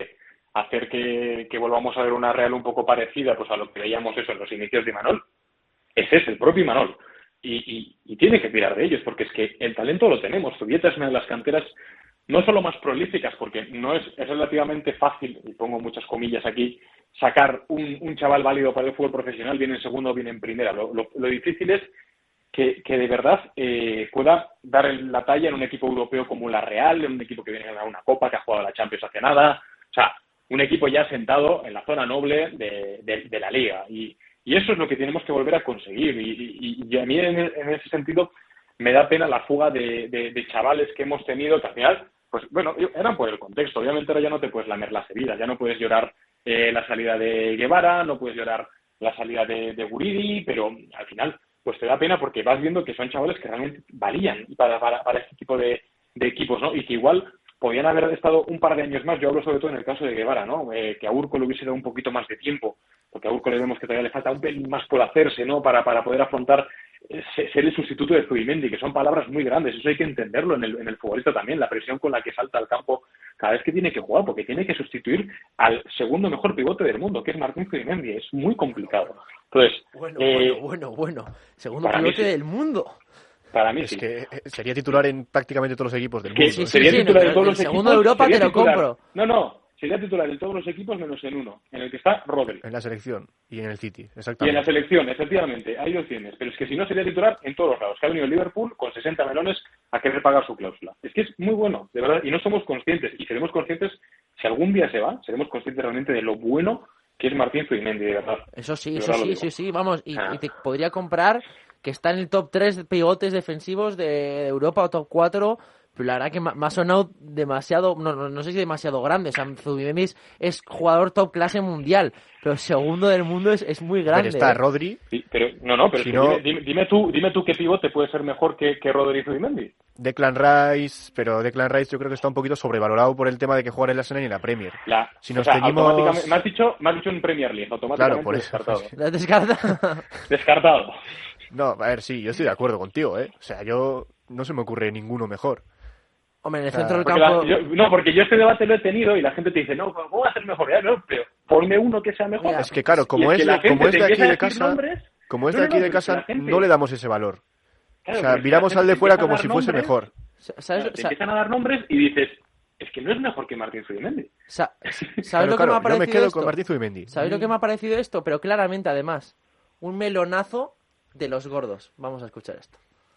hacer que, que volvamos a ver una Real un poco parecida pues a lo que veíamos eso en los inicios de Imanol, ese es el propio Imanol. Y, y, y tiene que tirar de ellos, porque es que el talento lo tenemos. Zubieta es una de las canteras no solo más prolíficas, porque no es, es relativamente fácil, y pongo muchas comillas aquí, sacar un, un chaval válido para el fútbol profesional, bien en segundo o bien en primera. Lo, lo, lo difícil es que, que de verdad eh, pueda dar la talla en un equipo europeo como la Real, en un equipo que viene a ganar una Copa, que ha jugado a la Champions hace nada. O sea, un equipo ya sentado en la zona noble de, de, de la Liga. Y, y eso es lo que tenemos que volver a conseguir. Y, y, y a mí, en, en ese sentido, me da pena la fuga de, de, de chavales que hemos tenido, que al final, pues bueno, eran por el contexto. Obviamente ahora ya no te puedes lamer las heridas, ya no puedes llorar eh, la salida de Guevara, no puedes llorar la salida de, de Guridi, pero al final pues te da pena porque vas viendo que son chavales que realmente valían para, para, para este tipo de, de equipos, ¿no? Y que igual podían haber estado un par de años más. Yo hablo sobre todo en el caso de Guevara, ¿no? Eh, que a Urco le hubiese dado un poquito más de tiempo, porque a Urco le vemos que todavía le falta un pelín más por hacerse, ¿no? Para, para poder afrontar eh, ser el sustituto de Zubimendi, que son palabras muy grandes. Eso hay que entenderlo en el, en el futbolista también, la presión con la que salta al campo cada vez que tiene que jugar, porque tiene que sustituir al segundo mejor pivote del mundo, que es Martín Zubimendi. Es muy complicado. Entonces, bueno, eh, bueno, bueno, bueno. Segundo pivote sí. del mundo. Para mí es sí. que sería titular en prácticamente todos los equipos del que mundo. Sí, sí, sería sí, titular no, en todos el los equipos. segundo de Europa te lo titular. compro. No, no. Sería titular en todos los equipos menos en uno, en el que está Rodri. En la selección y en el City, Y exactamente. en la selección, efectivamente, hay opciones. Pero es que si no, sería titular en todos los lados. Que ha venido el Liverpool con sesenta melones a querer pagar su cláusula. Es que es muy bueno, de verdad. Y no somos conscientes. Y seremos conscientes, si algún día se va, seremos conscientes realmente de lo bueno que es Martín Zubimendi, de verdad. Eso sí, De eso verdad lo sí, digo. sí, sí, vamos. Y, Ah. y te podría comprar que está en el top tres pivotes defensivos de Europa o top cuatro. Pero la verdad que me ha sonado demasiado, no, no, no sé si demasiado grande. O sea, Zubimendi es, es jugador top clase mundial, pero segundo del mundo es, es muy A ver, grande. está ¿eh? Rodri. Sí, pero, no, no, pero Si es que no- dime, dime, dime tú, dime tú qué pivote puede ser mejor que, que Rodri y Zubimendi. Declan Rice, pero Declan Rice yo creo que está un poquito sobrevalorado por el tema de que juega en la Arsenal y en la Premier. La, Si nos o sea, ceñimos- automáticamente- me has dicho, me has dicho en Premier League, automáticamente Claro, por eso. descartado. ¿La descarta? Descartado. No, a ver, sí, yo estoy de acuerdo contigo, ¿eh? O sea, yo no se me ocurre ninguno mejor. Hombre, en el O sea, centro del Porque campo... la- yo- no, porque yo este debate lo he tenido y la gente te dice, no, ¿cómo va a ser mejor? Ya, no, pero ponme uno que sea mejor. Mira, Es que claro, Y como es es, que la de- como gente es de te aquí empieza a de decir casa, nombres. como es No, de no, aquí no, de pero es que casa, la gente- no le damos ese valor. Claro, O sea, pero es que miramos la gente al de te fuera empieza a como dar si fuese nombres, mejor. ¿Sabes, claro, te sa- empiezan a dar nombres y dices, es que no es mejor que Martín Zubimendi. sa- ¿sabes Claro, lo que claro, me ha yo parecido me quedo esto? con Martín Zubimendi. ¿Sabéis lo que me ha parecido esto? Pero claramente, además, un melonazo de los gordos. Vamos a escuchar esto.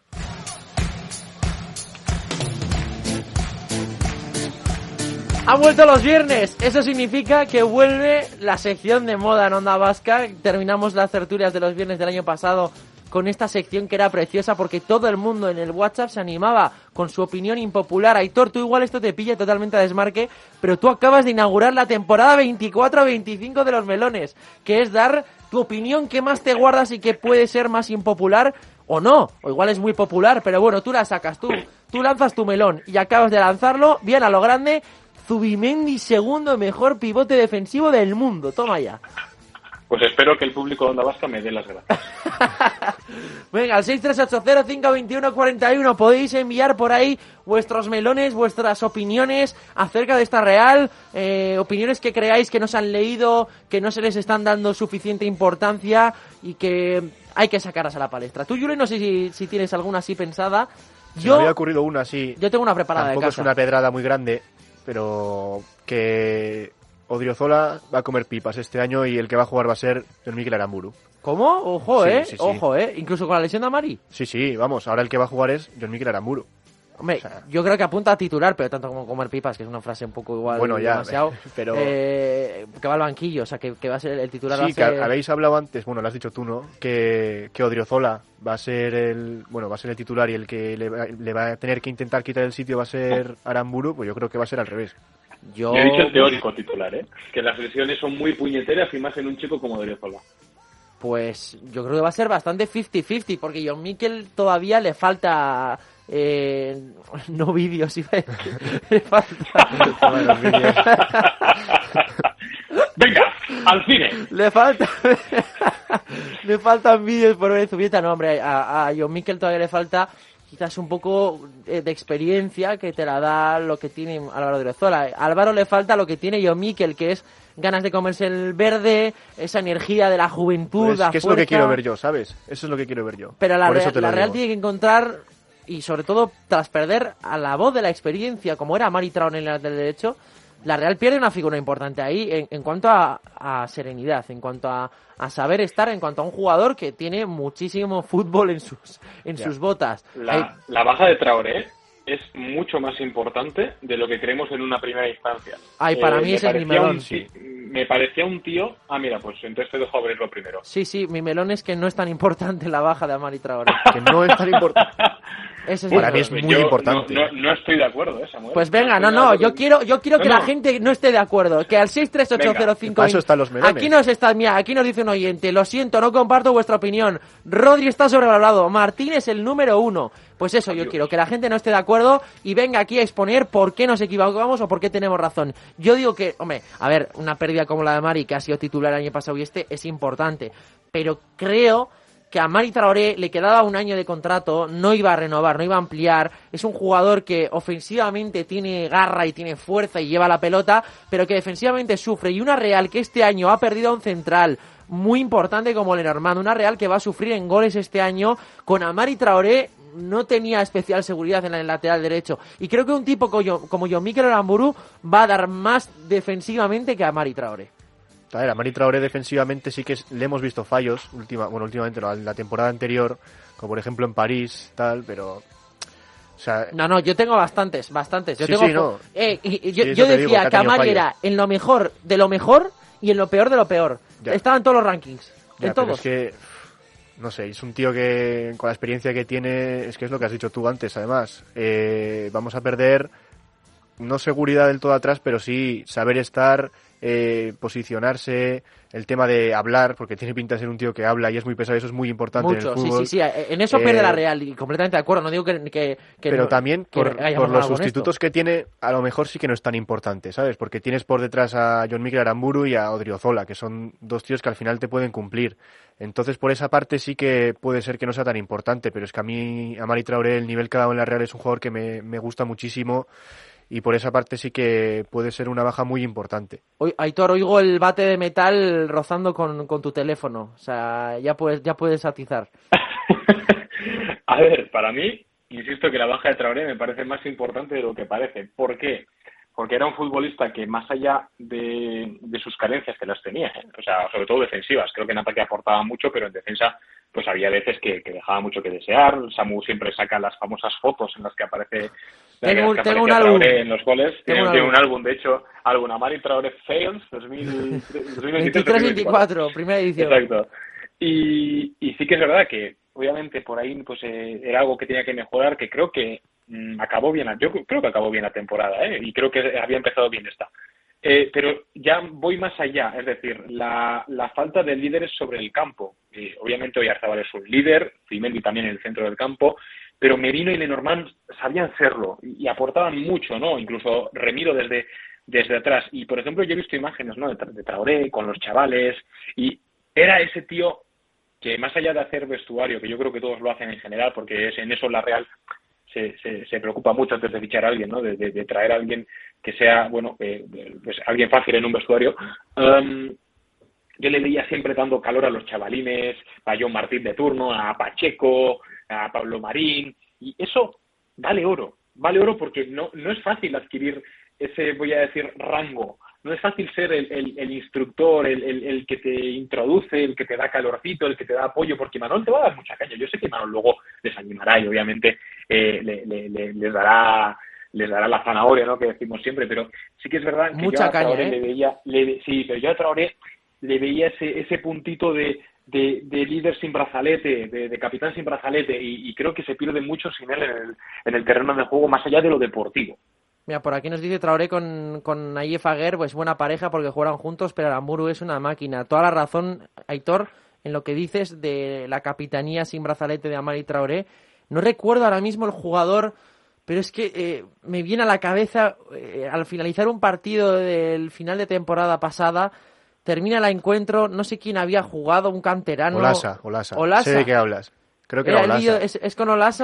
Han vuelto los viernes. Eso significa que vuelve la sección de moda en Onda Vasca. Terminamos las tertulias de los viernes del año pasado con esta sección que era preciosa porque todo el mundo en el WhatsApp se animaba con su opinión impopular. Aitor, tú igual esto te pilla totalmente a desmarque, pero tú acabas de inaugurar la temporada veinticuatro a veinticinco de los melones, que es dar tu opinión que más te guardas y que puede ser más impopular o no, o igual es muy popular, pero bueno, tú la sacas, tú, tú lanzas tu melón y acabas de lanzarlo bien a lo grande. Zubimendi, segundo mejor pivote defensivo del mundo. Toma ya. Pues espero que el público de Onda Vasca me dé las gracias. Venga, al seis tres ocho cero cinco dos uno cuatro uno podéis enviar por ahí vuestros melones, vuestras opiniones acerca de esta Real, eh, opiniones que creáis que no se han leído, que no se les están dando suficiente importancia y que hay que sacarlas a la palestra. Tú, Yuri, no sé si, si tienes alguna así pensada. Se Yo, me había ocurrido una así. yo tengo una preparada Tampoco de es casa. una pedrada muy grande, pero que Odriozola va a comer pipas este año y el que va a jugar va a ser John Mikel Aramburu. ¿Cómo? Ojo, Sí, eh. sí, sí. Ojo, eh. Incluso con la lesión de Amari. Sí, sí, vamos, ahora el que va a jugar es John Mikel Aramburu. Hombre, O sea, yo creo que apunta a titular, pero tanto como comer pipas, que es una frase un poco igual Bueno, ya, demasiado. pero- Eh, que va al banquillo, o sea, que, que va a ser el titular. va a Sí, que ser- habéis hablado antes, bueno, lo has dicho tú, ¿no? Que, que Odriozola va a ser el, bueno, va a ser el titular y el que le va, le va a tener que intentar quitar el sitio va a ser Aramburu, pues yo creo que va a ser al revés. Yo... Yo he dicho el teórico titular, ¿eh? Que las lesiones son muy puñeteras y más en un chico como Odriozola. Pues yo creo que va a ser bastante cincuenta cincuenta, porque John Mikel todavía le falta... Eh, no vídeos, iba a decir. Le falta... Venga, al cine. Le falta... le faltan vídeos por ver Zubieta. No, hombre, a, a John Mikel todavía le falta... quizás un poco de, de experiencia que te la da lo que tiene Álvaro Odriozola. A Álvaro le falta lo que tiene John Mikel, que es ganas de comerse el verde, esa energía de la juventud, pues la que es fuerza. lo que quiero ver yo, ¿sabes? Eso es lo que quiero ver yo. Pero la, Por eso Real, te lo la Real digo. tiene que encontrar, y sobre todo tras perder a la voz de la experiencia, como era Mari Traoré en el lateral derecho, la Real pierde una figura importante ahí en, en cuanto a, a serenidad, en cuanto a, a saber estar, en cuanto a un jugador que tiene muchísimo fútbol en sus en sus botas. La, Ahí, la baja de Traoré es mucho más importante de lo que creemos en una primera instancia. Ay, para Eh, mí me ese es mi parecía melón. un ti- Me parecía un tío... Ah, mira, pues entonces te dejo abrirlo primero. sí, sí, mi melón es que no es tan importante la baja de Amari Traoré. Que no es tan importante. Ese es Para mi mí es melón. muy Yo importante. No, no, no estoy de acuerdo, ¿eh, Samuel? Pues venga, no, estoy de no, acuerdo. yo quiero, yo quiero que No, la no. gente no esté de acuerdo, que al seis tres ocho cero cinco Para eso están los melones. aquí nos está, mira, aquí nos dice un oyente, lo siento, no comparto vuestra opinión, Rodri está sobrevalorado, Martín es el número uno. Pues eso, yo Adiós. quiero que la gente no esté de acuerdo y venga aquí a exponer por qué nos equivocamos o por qué tenemos razón. Yo digo que, hombre, a ver, una pérdida como la de Mari, que ha sido titular el año pasado y este, es importante, pero creo que a Mari Traoré le quedaba un año de contrato, no iba a renovar, no iba a ampliar, es un jugador que ofensivamente tiene garra y tiene fuerza y lleva la pelota, pero que defensivamente sufre, y una Real que este año ha perdido a un central muy importante como Lenormand, una Real que va a sufrir en goles este año, con Amari Traoré no tenía especial seguridad en el lateral derecho, y creo que un tipo como, como John Mikel Aramburu va a dar más defensivamente que Amari Traoré. A ver, a Mari Traoré defensivamente sí que es- le hemos visto fallos, última, bueno, últimamente no, la temporada anterior, como por ejemplo en París, tal, pero... O sea, No, no, yo tengo bastantes, bastantes. Yo Sí, tengo sí, no. eh, y- y yo, Sí, eso yo te digo, decía que ha que tenido Amari fallos. era en lo mejor de lo mejor y en lo peor de lo peor. Ya. Estaba en todos los rankings, ya, en pero todos. es que, no sé, es un tío que con la experiencia que tiene, es que es lo que has dicho tú antes, además. Eh, vamos a perder, no seguridad del todo atrás, pero sí saber estar, eh, posicionarse, el tema de hablar, porque tiene pinta de ser un tío que habla y es muy pesado, eso es muy importante en Mucho, el sí, fútbol. sí, sí. En eso Eh, pierde la Real y completamente de acuerdo. No digo que, que, que pero no- también que por, hayamos por los ganado con sustitutos esto. que tiene, a lo mejor sí que no es tan importante, ¿sabes? Porque tienes por detrás a John Mikel Aramburu y a Odriozola, que son dos tíos que al final te pueden cumplir. Entonces, por esa parte sí que puede ser que no sea tan importante, pero es que a mí, a Mari Traoré, el nivel que ha dado en la Real es un jugador que me, me gusta muchísimo, y por esa parte sí que puede ser una baja muy importante. Oy- Aitor, oigo el bate de metal rozando con, con tu teléfono. O sea, ya puedes, ya puedes atizar. A ver, para mí, insisto que la baja de Traoré me parece más importante de lo que parece. ¿Por qué? Porque era un futbolista que, más allá de, de sus carencias, que las tenía, ¿eh? O sea, sobre todo defensivas, creo que en ataque aportaba mucho, pero en defensa pues había veces que, que dejaba mucho que desear. Samu siempre saca las famosas fotos en las que aparece, Tengo en un- las que tengo aparecía un álbum. Traoré en los goles. Tengo Tiene, un tiene un álbum. álbum, de hecho, álbum Amari Traoré Fails dos mil veintitrés veintitrés veinticuatro, primera edición. Exacto. Y, y sí que es verdad que, obviamente, por ahí pues eh, era algo que tenía que mejorar, que creo que mm, acabó bien, yo creo que acabó bien la temporada, ¿eh? Y creo que había empezado bien esta. Eh, pero ya voy más allá, es decir, la, la falta de líderes sobre el campo. Eh, obviamente Oyarzabal es un líder, Zubimendi también en el centro del campo, pero Merino y Lenormand sabían serlo y, y aportaban mucho, ¿no? Incluso Remiro desde, desde atrás. Y, por ejemplo, yo he visto imágenes, ¿no?, de, Tra- de Traoré con los chavales, y era ese tío que, más allá de hacer vestuario, que yo creo que todos lo hacen en general, porque es en eso la Real se, se, se preocupa mucho antes de fichar a alguien, ¿no?, de, de, de traer a alguien que sea, bueno, eh, pues alguien fácil en un vestuario. Um, yo le veía siempre dando calor a los chavalines, a John Martín de turno, a Pacheco, a Pablo Marín, y eso vale oro, vale oro porque no, no es fácil adquirir ese, voy a decir, rango. No es fácil ser el, el, el instructor, el, el, el que te introduce, el que te da calorcito, el que te da apoyo, porque Manol te va a dar mucha caña. Yo sé que Manol luego les animará y obviamente eh, le, le, le, les dará les dará la zanahoria, ¿no?, que decimos siempre, pero sí que es verdad que Mucha yo a Traoré caña, ¿eh? le veía, le, sí, pero yo a Traoré le veía ese, ese puntito de, de, de líder sin brazalete, de, de capitán sin brazalete, y, y creo que se pierde mucho sin él en el, en el terreno de juego, más allá de lo deportivo. Mira, por aquí nos dice Traoré con, con Nayef Aguer, pues buena pareja porque juegan juntos, pero Aramburu es una máquina. Toda la razón, Aitor, en lo que dices de la capitanía sin brazalete de Amari Traoré. No recuerdo ahora mismo el jugador, pero es que eh, me viene a la cabeza, eh, al finalizar un partido del final de temporada pasada, termina el encuentro, no sé quién había jugado, un canterano. Olasa, Olasa. Olasa. Sé de qué hablas. Creo que Era era el lío- Olasa. es, es con Olasa.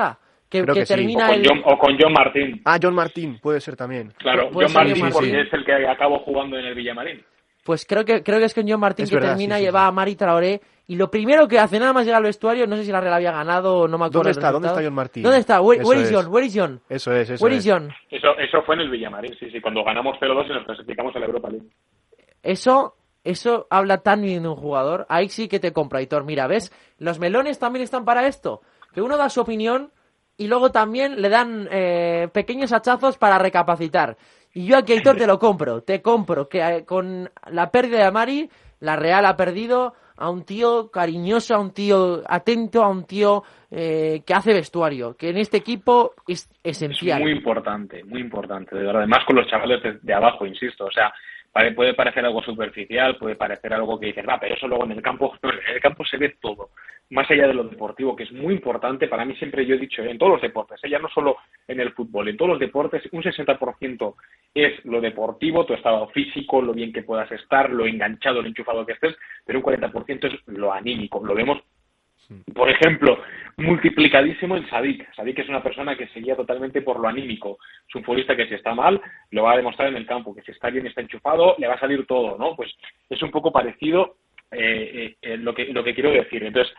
que, Creo que que sí. termina O con, el... John, o con John Martín. Ah, John Martín, puede ser también. Claro, puede John ser Martín John porque Martín. es el que acabó jugando en el Villamarín. Pues creo que creo que es con John Martín Es que verdad, termina sí, y sí, va sí. a Mari Traoré, y lo primero que hace nada más llegar al vestuario, no sé si la Real había ganado o no me acuerdo. ¿Dónde el está? ¿Dónde resultado. está John Martín? ¿Dónde está? Where, Eso where is es. John? Where is John? Eso es, eso Where es. is John? Eso, eso fue en el Villamarín, sí, sí, cuando ganamos cero dos y nos clasificamos a la Europa League. Eso, eso habla tan bien de un jugador. Ahí sí que te compra, Aitor. Mira, ¿ves? Los melones también están para esto. Que uno da su opinión y luego también le dan eh, pequeños hachazos para recapacitar. Y yo aquí, Aitor, te lo compro. Te compro que eh, con la pérdida de Mari, la Real ha perdido a un tío cariñoso, a un tío atento, a un tío eh, que hace vestuario. Que en este equipo es esencial. Es muy importante, muy importante, de verdad. Además con los chavales de, de abajo, insisto. O sea, pare- puede parecer algo superficial, puede parecer algo que dices, va, pero eso luego en el campo, no, en el campo se ve todo. Más allá de lo deportivo, que es muy importante, para mí siempre yo he dicho, en todos los deportes, ¿eh? Ya no solo en el fútbol, en todos los deportes, un sesenta por ciento es lo deportivo, tu estado físico, lo bien que puedas estar, lo enganchado, lo enchufado que estés, pero un cuarenta por ciento es lo anímico. Lo vemos, por ejemplo, multiplicadísimo en Sadik. Sadik es una persona que se guía totalmente por lo anímico. Es un futbolista que si está mal, lo va a demostrar en el campo, que si está bien, está enchufado, le va a salir todo, ¿no? Pues es un poco parecido eh, eh, lo que lo que quiero decir. Entonces,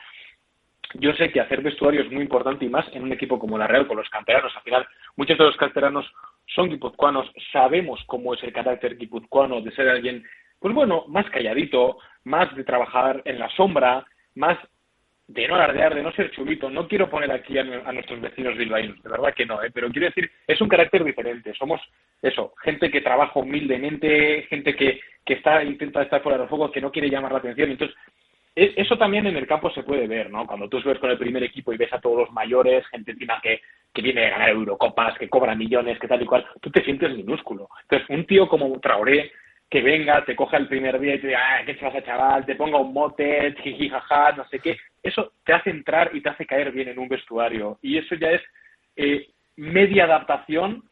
yo sé que hacer vestuario es muy importante y más en un equipo como la Real con los canteranos. Al final, muchos de los canteranos son guipuzcoanos, sabemos cómo es el carácter guipuzcoano de ser alguien, pues bueno, más calladito, más de trabajar en la sombra, más de no alardear, de no ser chulito. No quiero poner aquí a, a nuestros vecinos bilbaínos, de verdad que no, ¿eh? Pero quiero decir, es un carácter diferente. Somos, eso, gente que trabaja humildemente, gente que, que está intenta estar fuera de los focos, que no quiere llamar la atención. Entonces, eso también en el campo se puede ver, ¿no? Cuando tú ves con el primer equipo y ves a todos los mayores, gente encima que, que viene a ganar Eurocopas, que cobra millones, que tal y cual, tú te sientes minúsculo. Entonces, un tío como Traoré, que venga, te coja el primer día y te diga, ah, ¿qué pasa, chaval? Te ponga un mote, jiji, jaja, no sé qué. Eso te hace entrar y te hace caer bien en un vestuario. Y eso ya es eh, media adaptación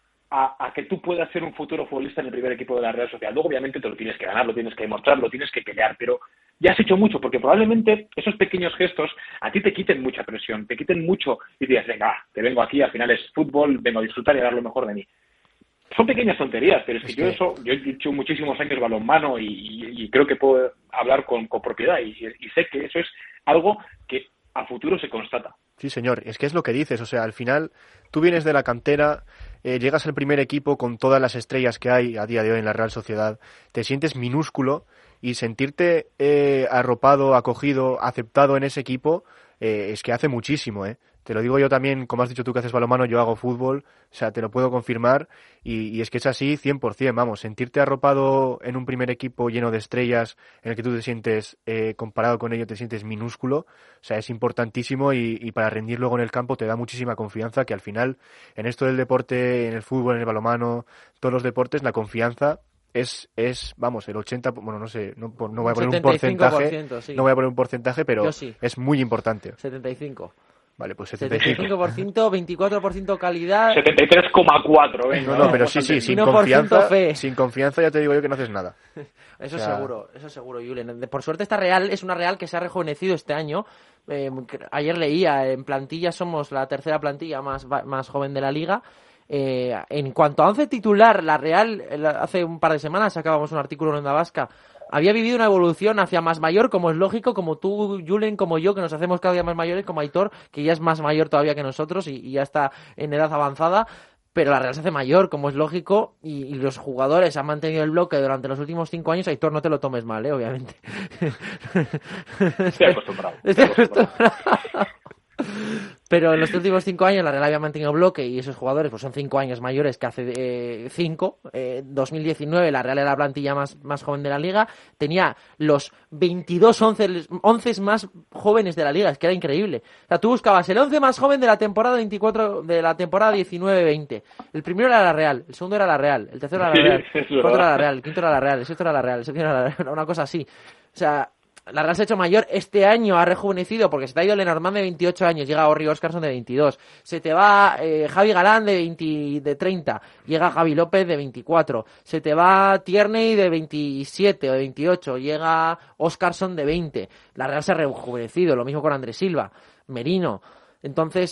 a, a que tú puedas ser un futuro futbolista en el primer equipo de la Real Sociedad. Luego, obviamente, te lo tienes que ganar, lo tienes que demostrar, lo tienes que pelear, pero ya has hecho mucho, porque probablemente esos pequeños gestos a ti te quiten mucha presión, te quiten mucho y digas, venga, va, te vengo aquí, al final es fútbol, vengo a disfrutar y a dar lo mejor de mí. Son pequeñas tonterías, pero es que, es que yo eso, yo he hecho muchísimos años balonmano y, y, y creo que puedo hablar con, con propiedad y, y sé que eso es algo que a futuro se constata. Sí, señor, es que es lo que dices, o sea, al final tú vienes de la cantera, eh, llegas al primer equipo con todas las estrellas que hay a día de hoy en la Real Sociedad, te sientes minúsculo y sentirte eh, arropado, acogido, aceptado en ese equipo, eh, es que hace muchísimo, ¿eh? Te lo digo yo también, como has dicho tú que haces balonmano, yo hago fútbol, o sea, te lo puedo confirmar y, y es que es así cien por ciento, vamos, sentirte arropado en un primer equipo lleno de estrellas en el que tú te sientes, eh, comparado con ello, te sientes minúsculo, o sea, es importantísimo y, y para rendir luego en el campo te da muchísima confianza, que al final, en esto del deporte, en el fútbol, en el balonmano, todos los deportes, la confianza es, es vamos, el ochenta, bueno, no sé, no, no voy a poner un porcentaje, sí. no voy a poner un porcentaje, pero sí. es muy importante. setenta y cinco. Vale, pues setenta y cinco. setenta y cinco por ciento, veinticuatro por ciento calidad. setenta y tres coma cuatro, venga. No, no, pero sí, sí, sin confianza, sin confianza ya te digo yo que no haces nada. Eso o sea... seguro, eso seguro, Julen. Por suerte esta Real es una Real que se ha rejuvenecido este año. Eh, ayer leía, en plantilla somos la tercera plantilla más, más joven de la Liga. Eh, en cuanto a once titular, la Real, hace un par de semanas sacábamos un artículo en Onda Vasca, había vivido una evolución hacia más mayor, como es lógico, como tú, Julen, como yo, que nos hacemos cada día más mayores, como Aitor, que ya es más mayor todavía que nosotros y, y ya está en edad avanzada, pero la Real se hace mayor, como es lógico, y, y los jugadores han mantenido el bloque durante los últimos cinco años. Aitor, no te lo tomes mal, ¿eh? Obviamente. Estoy acostumbrado. Estoy acostumbrado. Pero en los últimos cinco años la Real había mantenido bloque y esos jugadores pues son cinco años mayores que hace eh, cinco. Eh, dos mil diecinueve la Real era la plantilla más, más joven de la Liga. Tenía los veintidós once más jóvenes de la Liga. Es que era increíble. O sea, tú buscabas el once más joven de la temporada veinticuatro, de la temporada diecinueve veinte. El primero era la Real, el segundo era la Real, el tercero era la Real, el cuarto era la Real, el quinto era la Real, el sexto era la Real, el séptimo era la Real, una cosa así. O sea, la Real se ha hecho mayor, este año ha rejuvenecido porque se te ha ido Lenormand de veintiocho años, llega Orri Óscarson de veintidós, se te va eh, Javi Galán de, veinte, de treinta, llega Javi López de veinticuatro, se te va Tierney de veintisiete o de veintiocho, llega Óscarson de veinte, la Real se ha rejuvenecido, lo mismo con Andrés Silva, Merino, entonces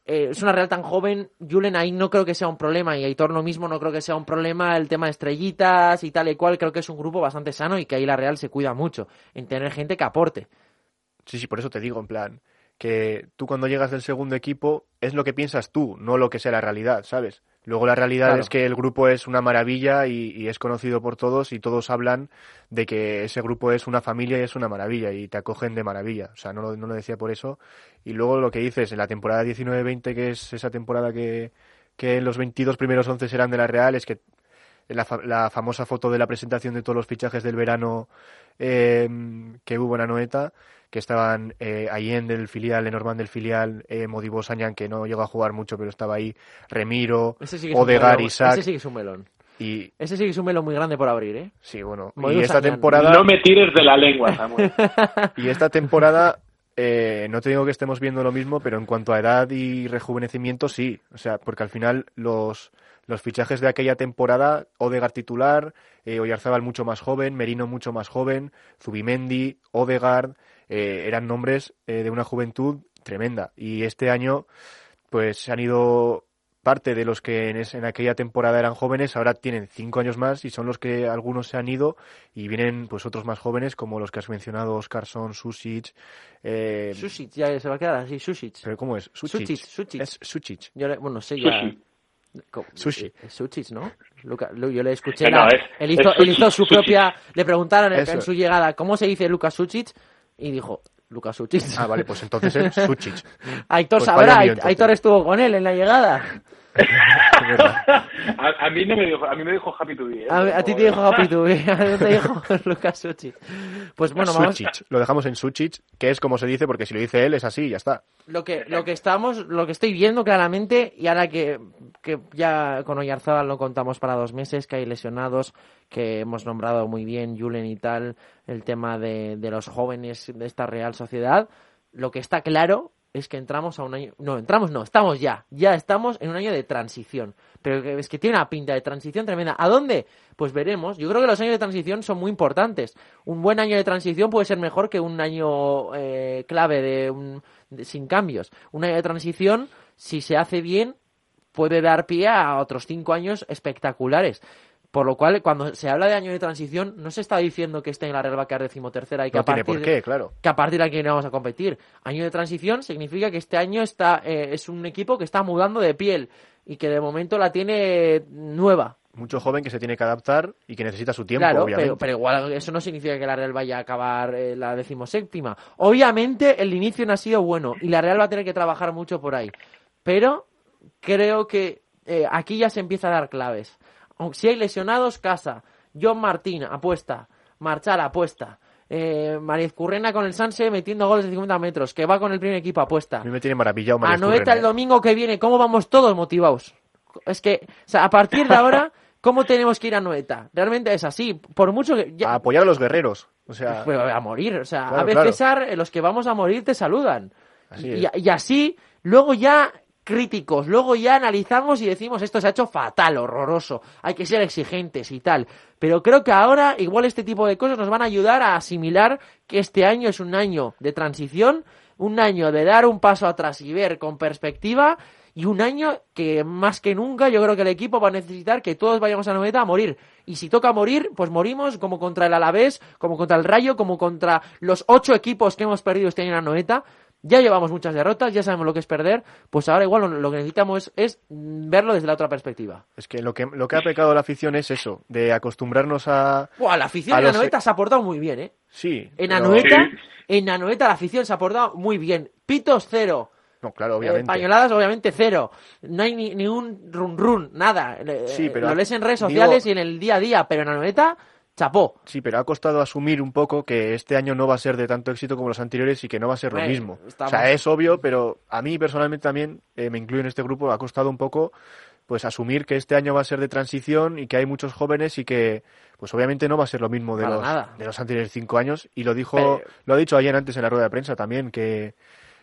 eh, es una Real tan joven, Julen ahí no creo que sea un problema, y Aitor lo mismo no creo que sea un problema, el tema de estrellitas y tal y cual, creo que es un grupo bastante sano y que ahí la Real se cuida mucho en tener gente que aporte. Sí, sí, por eso te digo, en plan, que tú cuando llegas del segundo equipo es lo que piensas tú, no lo que sea la realidad, ¿sabes? Luego la realidad Claro. es que el grupo es una maravilla y, y es conocido por todos y todos hablan de que ese grupo es una familia y es una maravilla y te acogen de maravilla. O sea, no lo, no lo decía por eso. Y luego lo que dices, en la temporada diecinueve veinte, que es esa temporada que, que los veintidós primeros once eran de la Real, es que la, fa- la famosa foto de la presentación de todos los fichajes del verano eh, que hubo en Anoeta, que estaban eh, Ayen del filial, Lenormand del filial, eh, Modibo Sañán, que no llegó a jugar mucho, pero estaba ahí, Remiro, Ese sí que es un Odegaard, melón, Isaac, ese sí que es un melón. y Ese sí que es un melón muy grande por abrir, ¿eh? sí, bueno, Modibo y esta Sañán. temporada, No me tires de la lengua, Samuel. y esta temporada eh, no te digo que estemos viendo lo mismo, pero en cuanto a edad y rejuvenecimiento, sí, o sea, porque al final los los fichajes de aquella temporada, Odegaard titular, eh, Oyarzábal mucho más joven, Merino mucho más joven, Zubimendi, Odegaard, eh, eran nombres eh, de una juventud tremenda. Y este año, pues se han ido parte de los que en, es- en aquella temporada eran jóvenes, ahora tienen cinco años más y son los que algunos se han ido y vienen pues otros más jóvenes como los que has mencionado, Oscarson, Susic. Eh, Susic, ya se va a quedar así, Susic. ¿Pero cómo es? Sucic. Sucic, Sucic. Es Sucic. Yo le- bueno, no sé ya. Sushi. Co- Sushi. eh, Sucic, ¿no? Luca- Lu- yo le escuché. Eh, no, la- es- él, hizo, es él hizo Sucic, su propia. Le preguntaron en, Eso en es. su llegada cómo se dice Lucas Sucic y dijo Lucas Sucic. Ah, vale, pues entonces es Sucic. Aitor Pues sabrá, vaya lío, Ait- entonces. Aitor estuvo con él en la llegada. Es verdad. a, a mí no me dijo, a mí me dijo Happy to be. ¿eh? A, a ti te dijo Happy to be, a ti te dijo Lucas Sucic. Pues bueno, vamos. Sucic. Lo dejamos en Sucic, que es como se dice, porque si lo dice él es así y ya está. Lo que, lo que estamos, lo que estoy viendo claramente, y ahora que, que ya con Oyarzábal no contamos para dos meses, que hay lesionados, que hemos nombrado muy bien, Julen y tal, el tema de, de los jóvenes de esta Real Sociedad, lo que está claro es que entramos a un año, no, entramos no, estamos ya, ya estamos en un año de transición, pero que- es que tiene una pinta de transición tremenda. ¿A dónde? Pues veremos. Yo creo que los años de transición son muy importantes. Un buen año de transición puede ser mejor que un año eh, clave de, un, de- sin cambios. Un año de transición, si se hace bien, puede dar pie a otros cinco años espectaculares. Por lo cual, cuando se habla de año de transición, no se está diciendo que este en la Real va a quedar decimotercera y que No a tiene partir por qué, claro. que a partir de aquí no vamos a competir. Año de transición significa que este año está eh, es un equipo que está mudando de piel y que de momento la tiene nueva. Mucho joven que se tiene que adaptar y que necesita su tiempo, Claro, obviamente. pero, pero igual eso no significa que la Real vaya a acabar eh, la decimoséptima. Obviamente el inicio no ha sido bueno y la Real va a tener que trabajar mucho por ahí. Pero creo que eh, aquí ya se empieza a dar claves. Aunque si hay lesionados, casa. John Martín, apuesta. Marchal, apuesta. Eh, Mariez Currena con el Sanse metiendo goles de cincuenta metros. Que va con el primer equipo, apuesta. A mí me tiene maravillado María Anoeta Currena, el ¿eh? domingo que viene. ¿Cómo vamos todos motivados? Es que, o sea, a partir de ahora, ¿cómo tenemos que ir a Anoeta? Realmente es así. Por mucho que... ya- A apoyar a los guerreros. O sea, pues, a morir, o sea, Claro, a veces claro. César, eh, los que vamos a morir te saludan. Así y, es. y así, luego ya críticos, luego ya analizamos y decimos esto se ha hecho fatal, horroroso, hay que ser exigentes y tal. Pero creo que ahora igual este tipo de cosas nos van a ayudar a asimilar que este año es un año de transición, un año de dar un paso atrás y ver con perspectiva, y un año que más que nunca yo creo que el equipo va a necesitar que todos vayamos a la meta a morir. Y si toca morir, pues morimos como contra el Alavés, como contra el Rayo, como contra los ocho equipos que hemos perdido este año en la Noeta. Ya llevamos muchas derrotas, ya sabemos lo que es perder, pues ahora igual lo, lo que necesitamos es, es verlo desde la otra perspectiva. es que lo que lo que ha pecado la afición es eso, de acostumbrarnos a... Buah, la afición A en los- Anoeta se ha portado muy bien, ¿eh? Sí. En pero- Anoeta, Sí. en Anoeta la afición se ha portado muy bien. Pitos cero. No, claro, Eh, obviamente. pañoladas, obviamente, cero. No hay ni, ni un run run, nada. Eh, Sí, pero lo lees en redes digo- sociales y en el día a día, pero en Anoeta, chapó. Sí, pero ha costado asumir un poco que este año no va a ser de tanto éxito como los anteriores y que no va a ser lo Bueno, mismo. estamos- O sea, es obvio, pero a mí personalmente también, eh, me incluyo en este grupo, ha costado un poco pues asumir que este año va a ser de transición y que hay muchos jóvenes y que pues obviamente no va a ser lo mismo de Para los nada. de los anteriores cinco años y lo dijo Pero- lo ha dicho ayer antes en la rueda de prensa también que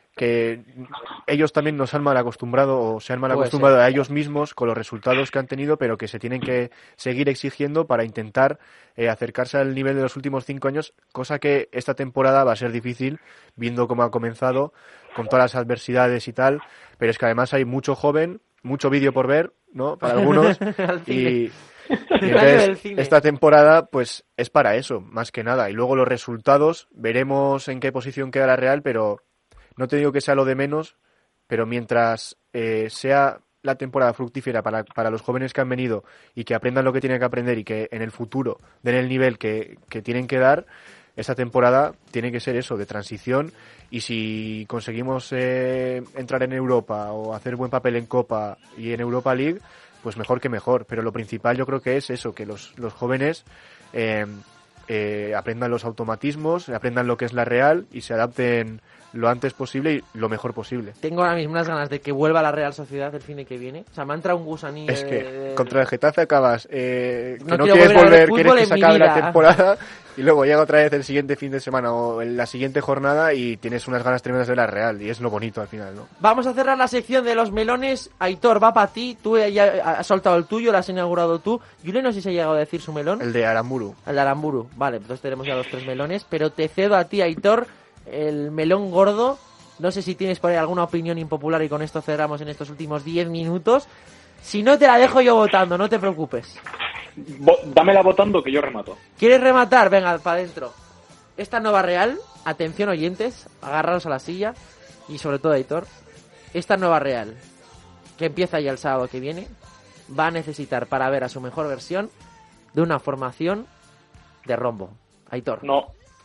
que ellos también nos han mal acostumbrado o se han mal Puede acostumbrado ser. a ellos mismos con los resultados que han tenido, pero que se tienen que seguir exigiendo para intentar eh, acercarse al nivel de los últimos cinco años, cosa que esta temporada va a ser difícil, viendo cómo ha comenzado, con todas las adversidades y tal, pero es que además hay mucho joven, mucho vídeo por ver, ¿no? Para algunos. y, y entonces, esta temporada, pues, es para eso, más que nada. Y luego los resultados, veremos en qué posición queda la Real, pero no te digo que sea lo de menos, pero mientras eh, sea la temporada fructífera para, para los jóvenes que han venido y que aprendan lo que tienen que aprender y que en el futuro den el nivel que, que tienen que dar, esta temporada tiene que ser eso, de transición, y si conseguimos eh, entrar en Europa o hacer buen papel en Copa y en Europa League, pues mejor que mejor. Pero lo principal yo creo que es eso, que los, los jóvenes eh, eh, aprendan los automatismos, aprendan lo que es la Real y se adapten lo antes posible y lo mejor posible. Tengo ahora mismo unas ganas de que vuelva la Real Sociedad el fin de que viene. O sea, me ha entrado un gusanillo. Es que de... contra el Getafe acabas eh, que no, no, quieres volver, volver quieres que se acabe la vida. temporada y luego llega otra vez el siguiente fin de semana o en la siguiente jornada y tienes unas ganas tremendas de la Real, y es lo bonito al final, ¿no? Vamos a cerrar la sección de los melones. Aitor, va para ti. Tú ya has soltado el tuyo, lo has inaugurado tú. Yule no sé si ha llegado a decir su melón. El de Aramburu. El de Aramburu. Vale, entonces tenemos ya los tres melones. Pero te cedo a ti, Aitor, el melón gordo. No sé si tienes por ahí alguna opinión impopular y con esto cerramos en estos últimos diez minutos. Si no, te la dejo yo votando, no te preocupes. Bo- dámela votando que yo remato. ¿Quieres rematar? Venga, para adentro. Esta nueva Real, atención oyentes, agarraros a la silla y sobre todo Aitor, esta nueva Real, que empieza ya el sábado que viene, va a necesitar para ver a su mejor versión de una formación de rombo. Aitor. No.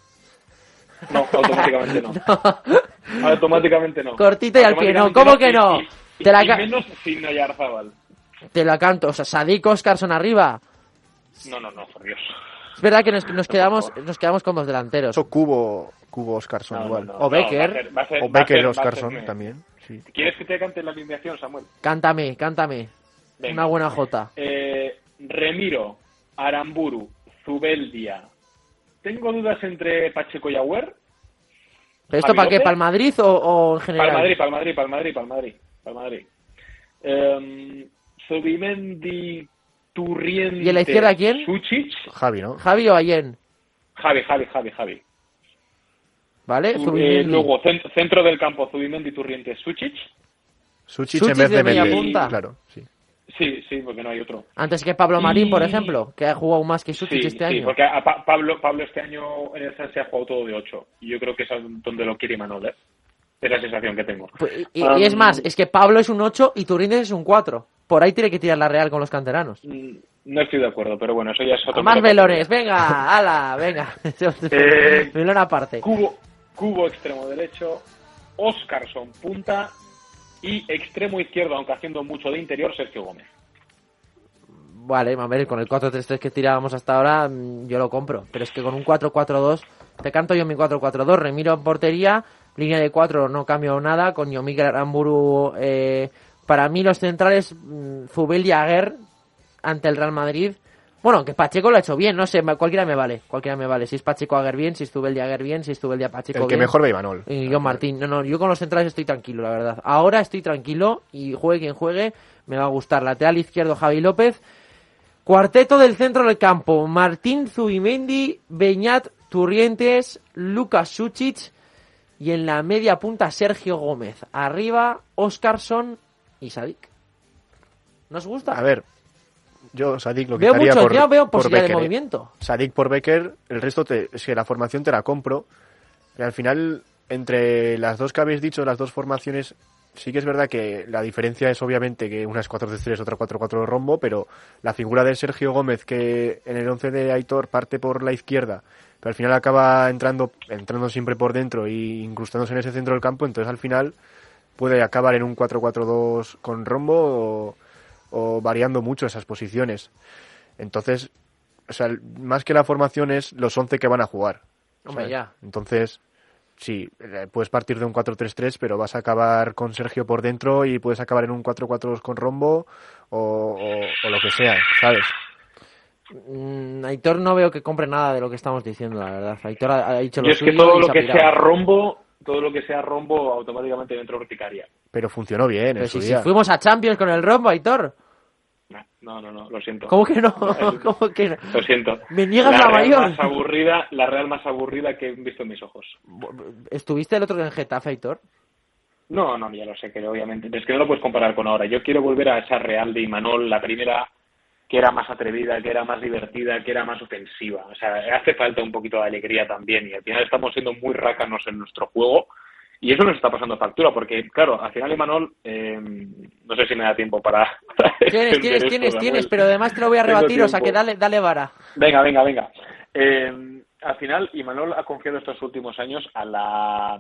No, automáticamente no. No. Automáticamente no. Cortita y al pie, no. ¿Cómo que no? Y, y, Te la y ca- menos sin Oyarzábal. Te la canto. O sea, Sadik, Oscarson arriba. No, no, no, por Dios. Es verdad que nos, nos quedamos nos quedamos con los delanteros. Eso Cubo, Cubo Oscarson No, igual. no, no. O Becker. No, va a ser- va a ser- O va a Becker ser- va a Oscarson ser- también. Sí. ¿Quieres que te cante la alineación, Samuel? Cántame, cántame. Venga. Una buena jota. Eh, Remiro, Aramburu, Zubeldia. Tengo dudas entre Pacheco y Agüer. ¿Pero esto Javi para qué? López. ¿Para el Madrid o, o en general? Para el Madrid, para el Madrid, para el Madrid, para el Madrid. Para el Madrid. Eh, Zubimendi, Turriente. ¿Y en la izquierda quién? Suchic. Javi, ¿no? Javi o Allen. Javi, Javi, Javi, Javi. ¿Vale? Tu- eh, Zubimendi. luego, cen- centro del campo, Zubimendi, Turriente, Suchic. Suchic, Suchic en vez de de media Mendy. punta. Claro, sí. Sí, sí, porque no hay otro. Antes que Pablo Marín, Y- por ejemplo, que ha jugado más que Suchic Sí, este sí, año. porque a Pa- Pablo, Pablo este año en el San se ha jugado todo de ocho. Y yo creo que es a donde lo quiere Imanol, ¿eh? Es la sensación que tengo. Pues, y, Um, y es más, es que Pablo es un ocho y Turrientes es un cuatro. Por ahí tiene que tirar la Real con los canteranos. Mm, No estoy de acuerdo, pero bueno, eso ya es otro... Más melón. velones, venga, ala, venga. Eh, Melón aparte. Cubo, Cubo extremo derecho, Oscarson punta y extremo izquierdo, aunque haciendo mucho de interior, Sergio Gómez. Vale, a ver, con el cuatro tres tres que tirábamos hasta ahora, mm, yo lo compro. Pero es que con un cuatro cuatro dos, te canto yo mi cuatro cuatro dos, Remiro en portería, línea de cuatro no cambio nada, con Yomik Aramburu, eh, para mí los centrales, mm, Zubel y Aguer ante el Real Madrid. Bueno, que Pacheco lo ha hecho bien, no sé, cualquiera me vale, cualquiera me vale. Si es Pacheco Aguer bien, si es Zubel y Aguer bien, si es Zubel y Pacheco El que bien. mejor ve Imanol. Y yo Martín, no, no, yo con los centrales estoy tranquilo, la verdad. Ahora estoy tranquilo y juegue quien juegue, me va a gustar. Lateral izquierdo Javi López. Cuarteto del centro del campo, Martín Zubimendi, Beñat Turrientes, Lucas Suchic y en la media punta Sergio Gómez. Arriba Oscarson y Sadik. ¿Nos gusta? A ver, yo Sadik lo veo quitaría mucho, por, ya veo por posibilidad de Becker, ¿eh? movimiento. Sadik por Becker, el resto te, es que la formación te la compro. Y al final, entre las dos que habéis dicho, las dos formaciones, sí que es verdad que la diferencia es obviamente que una es cuatro tres tres, otra cuatro cuatro de rombo, pero la figura de Sergio Gómez, que en el once de Aitor parte por la izquierda, pero al final acaba entrando entrando siempre por dentro y incrustándose en ese centro del campo, entonces al final puede acabar en un cuatro cuatro dos con rombo o, o variando mucho esas posiciones. Entonces, o sea, más que la formación es los once que van a jugar. Hombre, ¿sabes? ya. Entonces, sí, eh, puedes partir de un cuatro tres tres, pero vas a acabar con Sergio por dentro y puedes acabar en un cuatro cuatro dos con rombo o, o, o lo que sea, ¿sabes? Mm, Aitor no veo que compre nada de lo que estamos diciendo, la verdad. Aitor ha, ha dicho lo Yo es que suyo todo y lo se ha que pirado. sea rombo, todo lo que sea rombo automáticamente dentro urticaria. Pero funcionó bien Pero en su si, si día. fuimos a Champions con el rombo, Aitor. No, no, no, lo siento. ¿Cómo que no? ¿Cómo que no? Lo siento. Me niegas la Real mayor. más aburrida, la Real más aburrida que he visto en mis ojos. ¿Estuviste el otro día en Getafe, Aitor? No, no, ya lo sé, que obviamente, es que no lo puedes comparar con ahora. Yo quiero volver a esa Real de Imanol, la primera, que era más atrevida, que era más divertida, que era más ofensiva. O sea, hace falta un poquito de alegría también, y al final estamos siendo muy rácanos en nuestro juego, y eso nos está pasando factura, porque, claro, al final Imanol, eh, no sé si me da tiempo para... para tienes, tienes, esto, tienes, Samuel. tienes, pero además te lo voy a Tengo rebatir, o sea tiempo. que dale, dale vara. Venga, venga, venga. Eh, al final, Imanol ha confiado estos últimos años a la...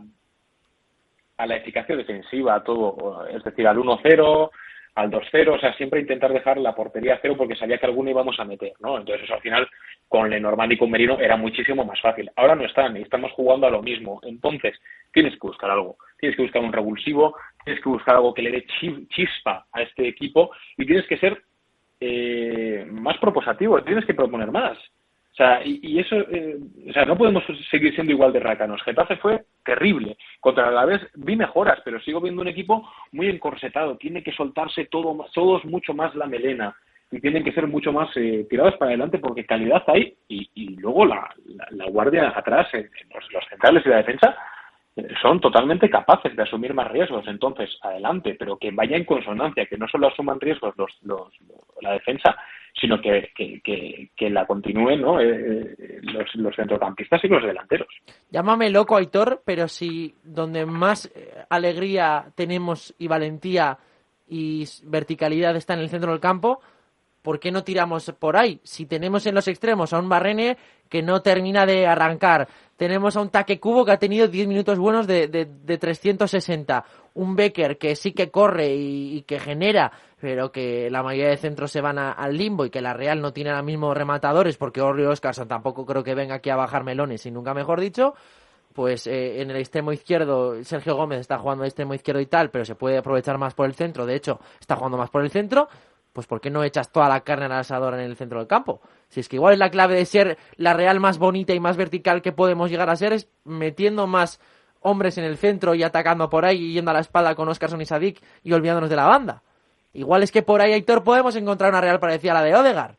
a la eficacia defensiva, a todo, es decir, al uno cero, al dos cero, o sea, siempre intentar dejar la portería a cero porque sabía que alguna íbamos a meter, ¿no? Entonces eso al final, con Lenormand y con Merino era muchísimo más fácil. Ahora no están, y estamos jugando a lo mismo. Entonces, tienes que buscar algo, tienes que buscar un revulsivo, tienes que buscar algo que le dé chispa a este equipo, y tienes que ser eh, más propositivo, tienes que proponer más. O sea, y, y eso, eh, o sea, no podemos seguir siendo igual de rácanos. Getafe fue terrible. Contra el Alavés vi mejoras, pero sigo viendo un equipo muy encorsetado. Tiene que soltarse todo, todos mucho más la melena, y tienen que ser mucho más eh, tirados para adelante, porque calidad hay, y, y luego la, la, la guardia atrás, eh, los, los centrales y la defensa, eh, son totalmente capaces de asumir más riesgos. Entonces, adelante, pero que vaya en consonancia, que no solo asuman riesgos los, los, los la defensa, sino que, que, que, que la continúen, ¿no? Eh, los, los centrocampistas y los delanteros. Llámame loco, Aitor, pero si donde más alegría tenemos y valentía y verticalidad está en el centro del campo, ¿por qué no tiramos por ahí? Si tenemos en los extremos a un Barrene que no termina de arrancar, tenemos a un Take Kubo que ha tenido diez minutos buenos de, de, de trescientos sesenta, un Becker que sí que corre y, y que genera, pero que la mayoría de centros se van a, al limbo, y que la Real no tiene ahora mismo rematadores, porque Orri Oscarson tampoco creo que venga aquí a bajar melones, y nunca mejor dicho. Pues eh, en el extremo izquierdo Sergio Gómez está jugando de extremo izquierdo y tal, pero se puede aprovechar más por el centro, de hecho está jugando más por el centro. Pues ¿por qué no echas toda la carne al asador en el centro del campo? Si es que igual es la clave de ser la Real más bonita y más vertical que podemos llegar a ser, es metiendo más hombres en el centro y atacando por ahí y yendo a la espalda con Oscarson y Sadik y olvidándonos de la banda. Igual es que por ahí, Aitor, podemos encontrar una Real parecida a la de Odegaard.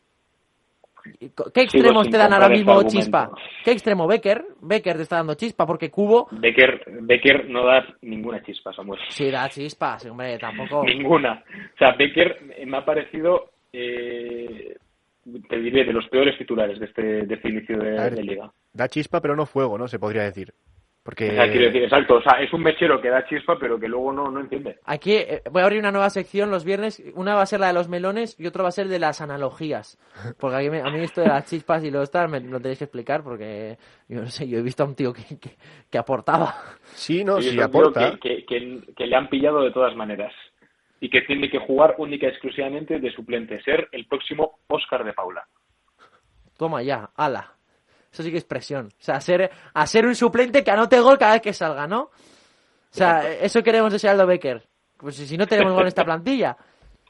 ¿Qué extremos Sigo te dan ahora mismo argumento. chispa? ¿Qué extremo? Becker. Becker te está dando chispa porque Kubo... Becker, Becker no da ninguna chispa, Samuel. Sí, da chispa, sí, hombre, tampoco... Ninguna. O sea, Becker me ha parecido, eh, te diré, de los peores titulares de este, de este inicio de, ver, de Liga. Da chispa, pero no fuego, ¿no? Se podría decir. Porque... O sea, quiero decir, exacto, o sea, es un mechero que da chispa, pero que luego no, no entiende. Aquí eh, voy a abrir una nueva sección los viernes. Una va a ser la de los melones y otra va a ser de las analogías. Porque aquí me, a mí esto de las chispas y los tal me lo tenéis que explicar, porque yo no sé, yo he visto a un tío que, que, que aportaba. Sí, no, Y sí, es un aporta. tío Que, que, que, que le han pillado de todas maneras. Y que tiene que jugar única y exclusivamente de suplente. Ser el próximo Óscar de Paula. Toma ya, ala. Eso sí que es presión. O sea, ser, a ser un suplente que anote gol cada vez que salga, ¿no? O sea, Exacto. Eso queremos de Aldo Becker. Pues si no tenemos gol en esta plantilla.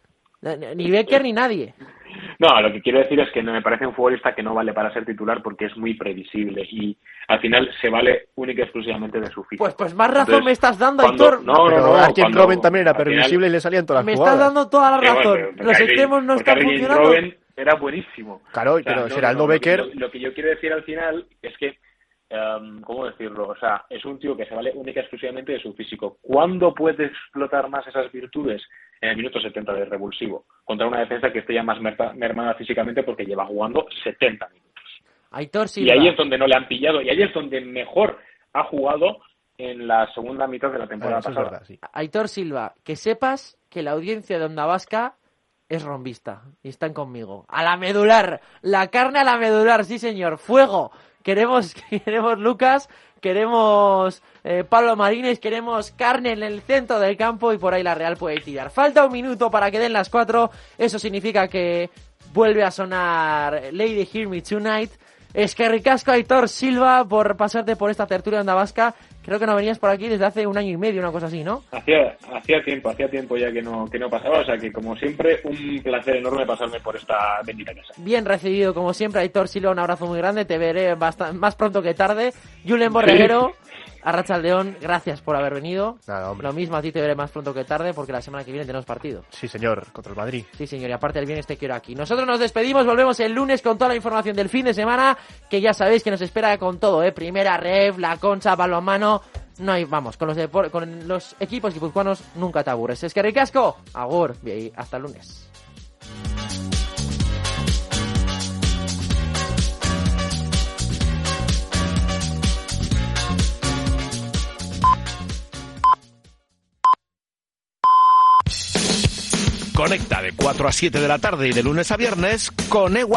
Ni Becker ni nadie. No, lo que quiero decir es que me parece un futbolista que no vale para ser titular porque es muy previsible y al final se vale única y exclusivamente de su físico. Pues, pues más razón Entonces, me estás dando, cuando, Aitor. No, no, pero no. Arjen cuando, Robben también era previsible final, y le salían todas las me jugadas. Me estás dando toda la razón. Bueno, pero, Los Arjen, extremos no están Arjen funcionando. Robben era buenísimo. Claro, o sea, pero no, Geraldo no, Becker... Lo, lo, lo que yo quiero decir al final es que, um, ¿cómo decirlo? O sea, es un tío que se vale única y exclusivamente de su físico. ¿Cuándo puede explotar más esas virtudes? En el minuto setenta de revulsivo, contra una defensa que esté ya más mermada físicamente porque lleva jugando setenta minutos. Aitor Silva. Y ahí es donde no le han pillado, y ahí es donde mejor ha jugado en la segunda mitad de la temporada bueno, pasada. Es verdad, sí. Aitor Silva, que sepas que la audiencia de Onda Vasca es rombista y están conmigo. A la medular, la carne a la medular, sí señor, fuego. Queremos, queremos Lucas, queremos eh, Pablo Marínez, queremos carne en el centro del campo y por ahí la Real puede tirar. Falta un minuto para que den las cuatro, eso significa que vuelve a sonar Lady Hear Me Tonight. Es que ricasco Aitor Silva por pasarte por esta tertulia de Onda Vasca. Creo que no venías por aquí desde hace un año y medio, una cosa así, ¿no? Hacía, hacía tiempo, hacía tiempo ya que no, que no pasaba, o sea que como siempre un placer enorme pasarme por esta bendita casa. Bien recibido como siempre, Aitor Silva, un abrazo muy grande, te veré bastante, más pronto que tarde. Julen Borreguero, sí. Arratsaldeón, gracias por haber venido. Nada, hombre. Lo mismo a ti te veré más pronto que tarde porque la semana que viene tenemos partido. Sí, señor, contra el Madrid. Sí, señor, y aparte el viernes te quiero aquí. Nosotros nos despedimos, volvemos el lunes con toda la información del fin de semana, que ya sabéis que nos espera con todo, ¿eh? Primera ref, la Concha, balonmano, no hay, vamos, con los, depor- con los equipos guipuzcoanos nunca te aburres. Es que ricasco, agur, y hasta el lunes. Conecta de cuatro a siete de la tarde y de lunes a viernes con Ewa.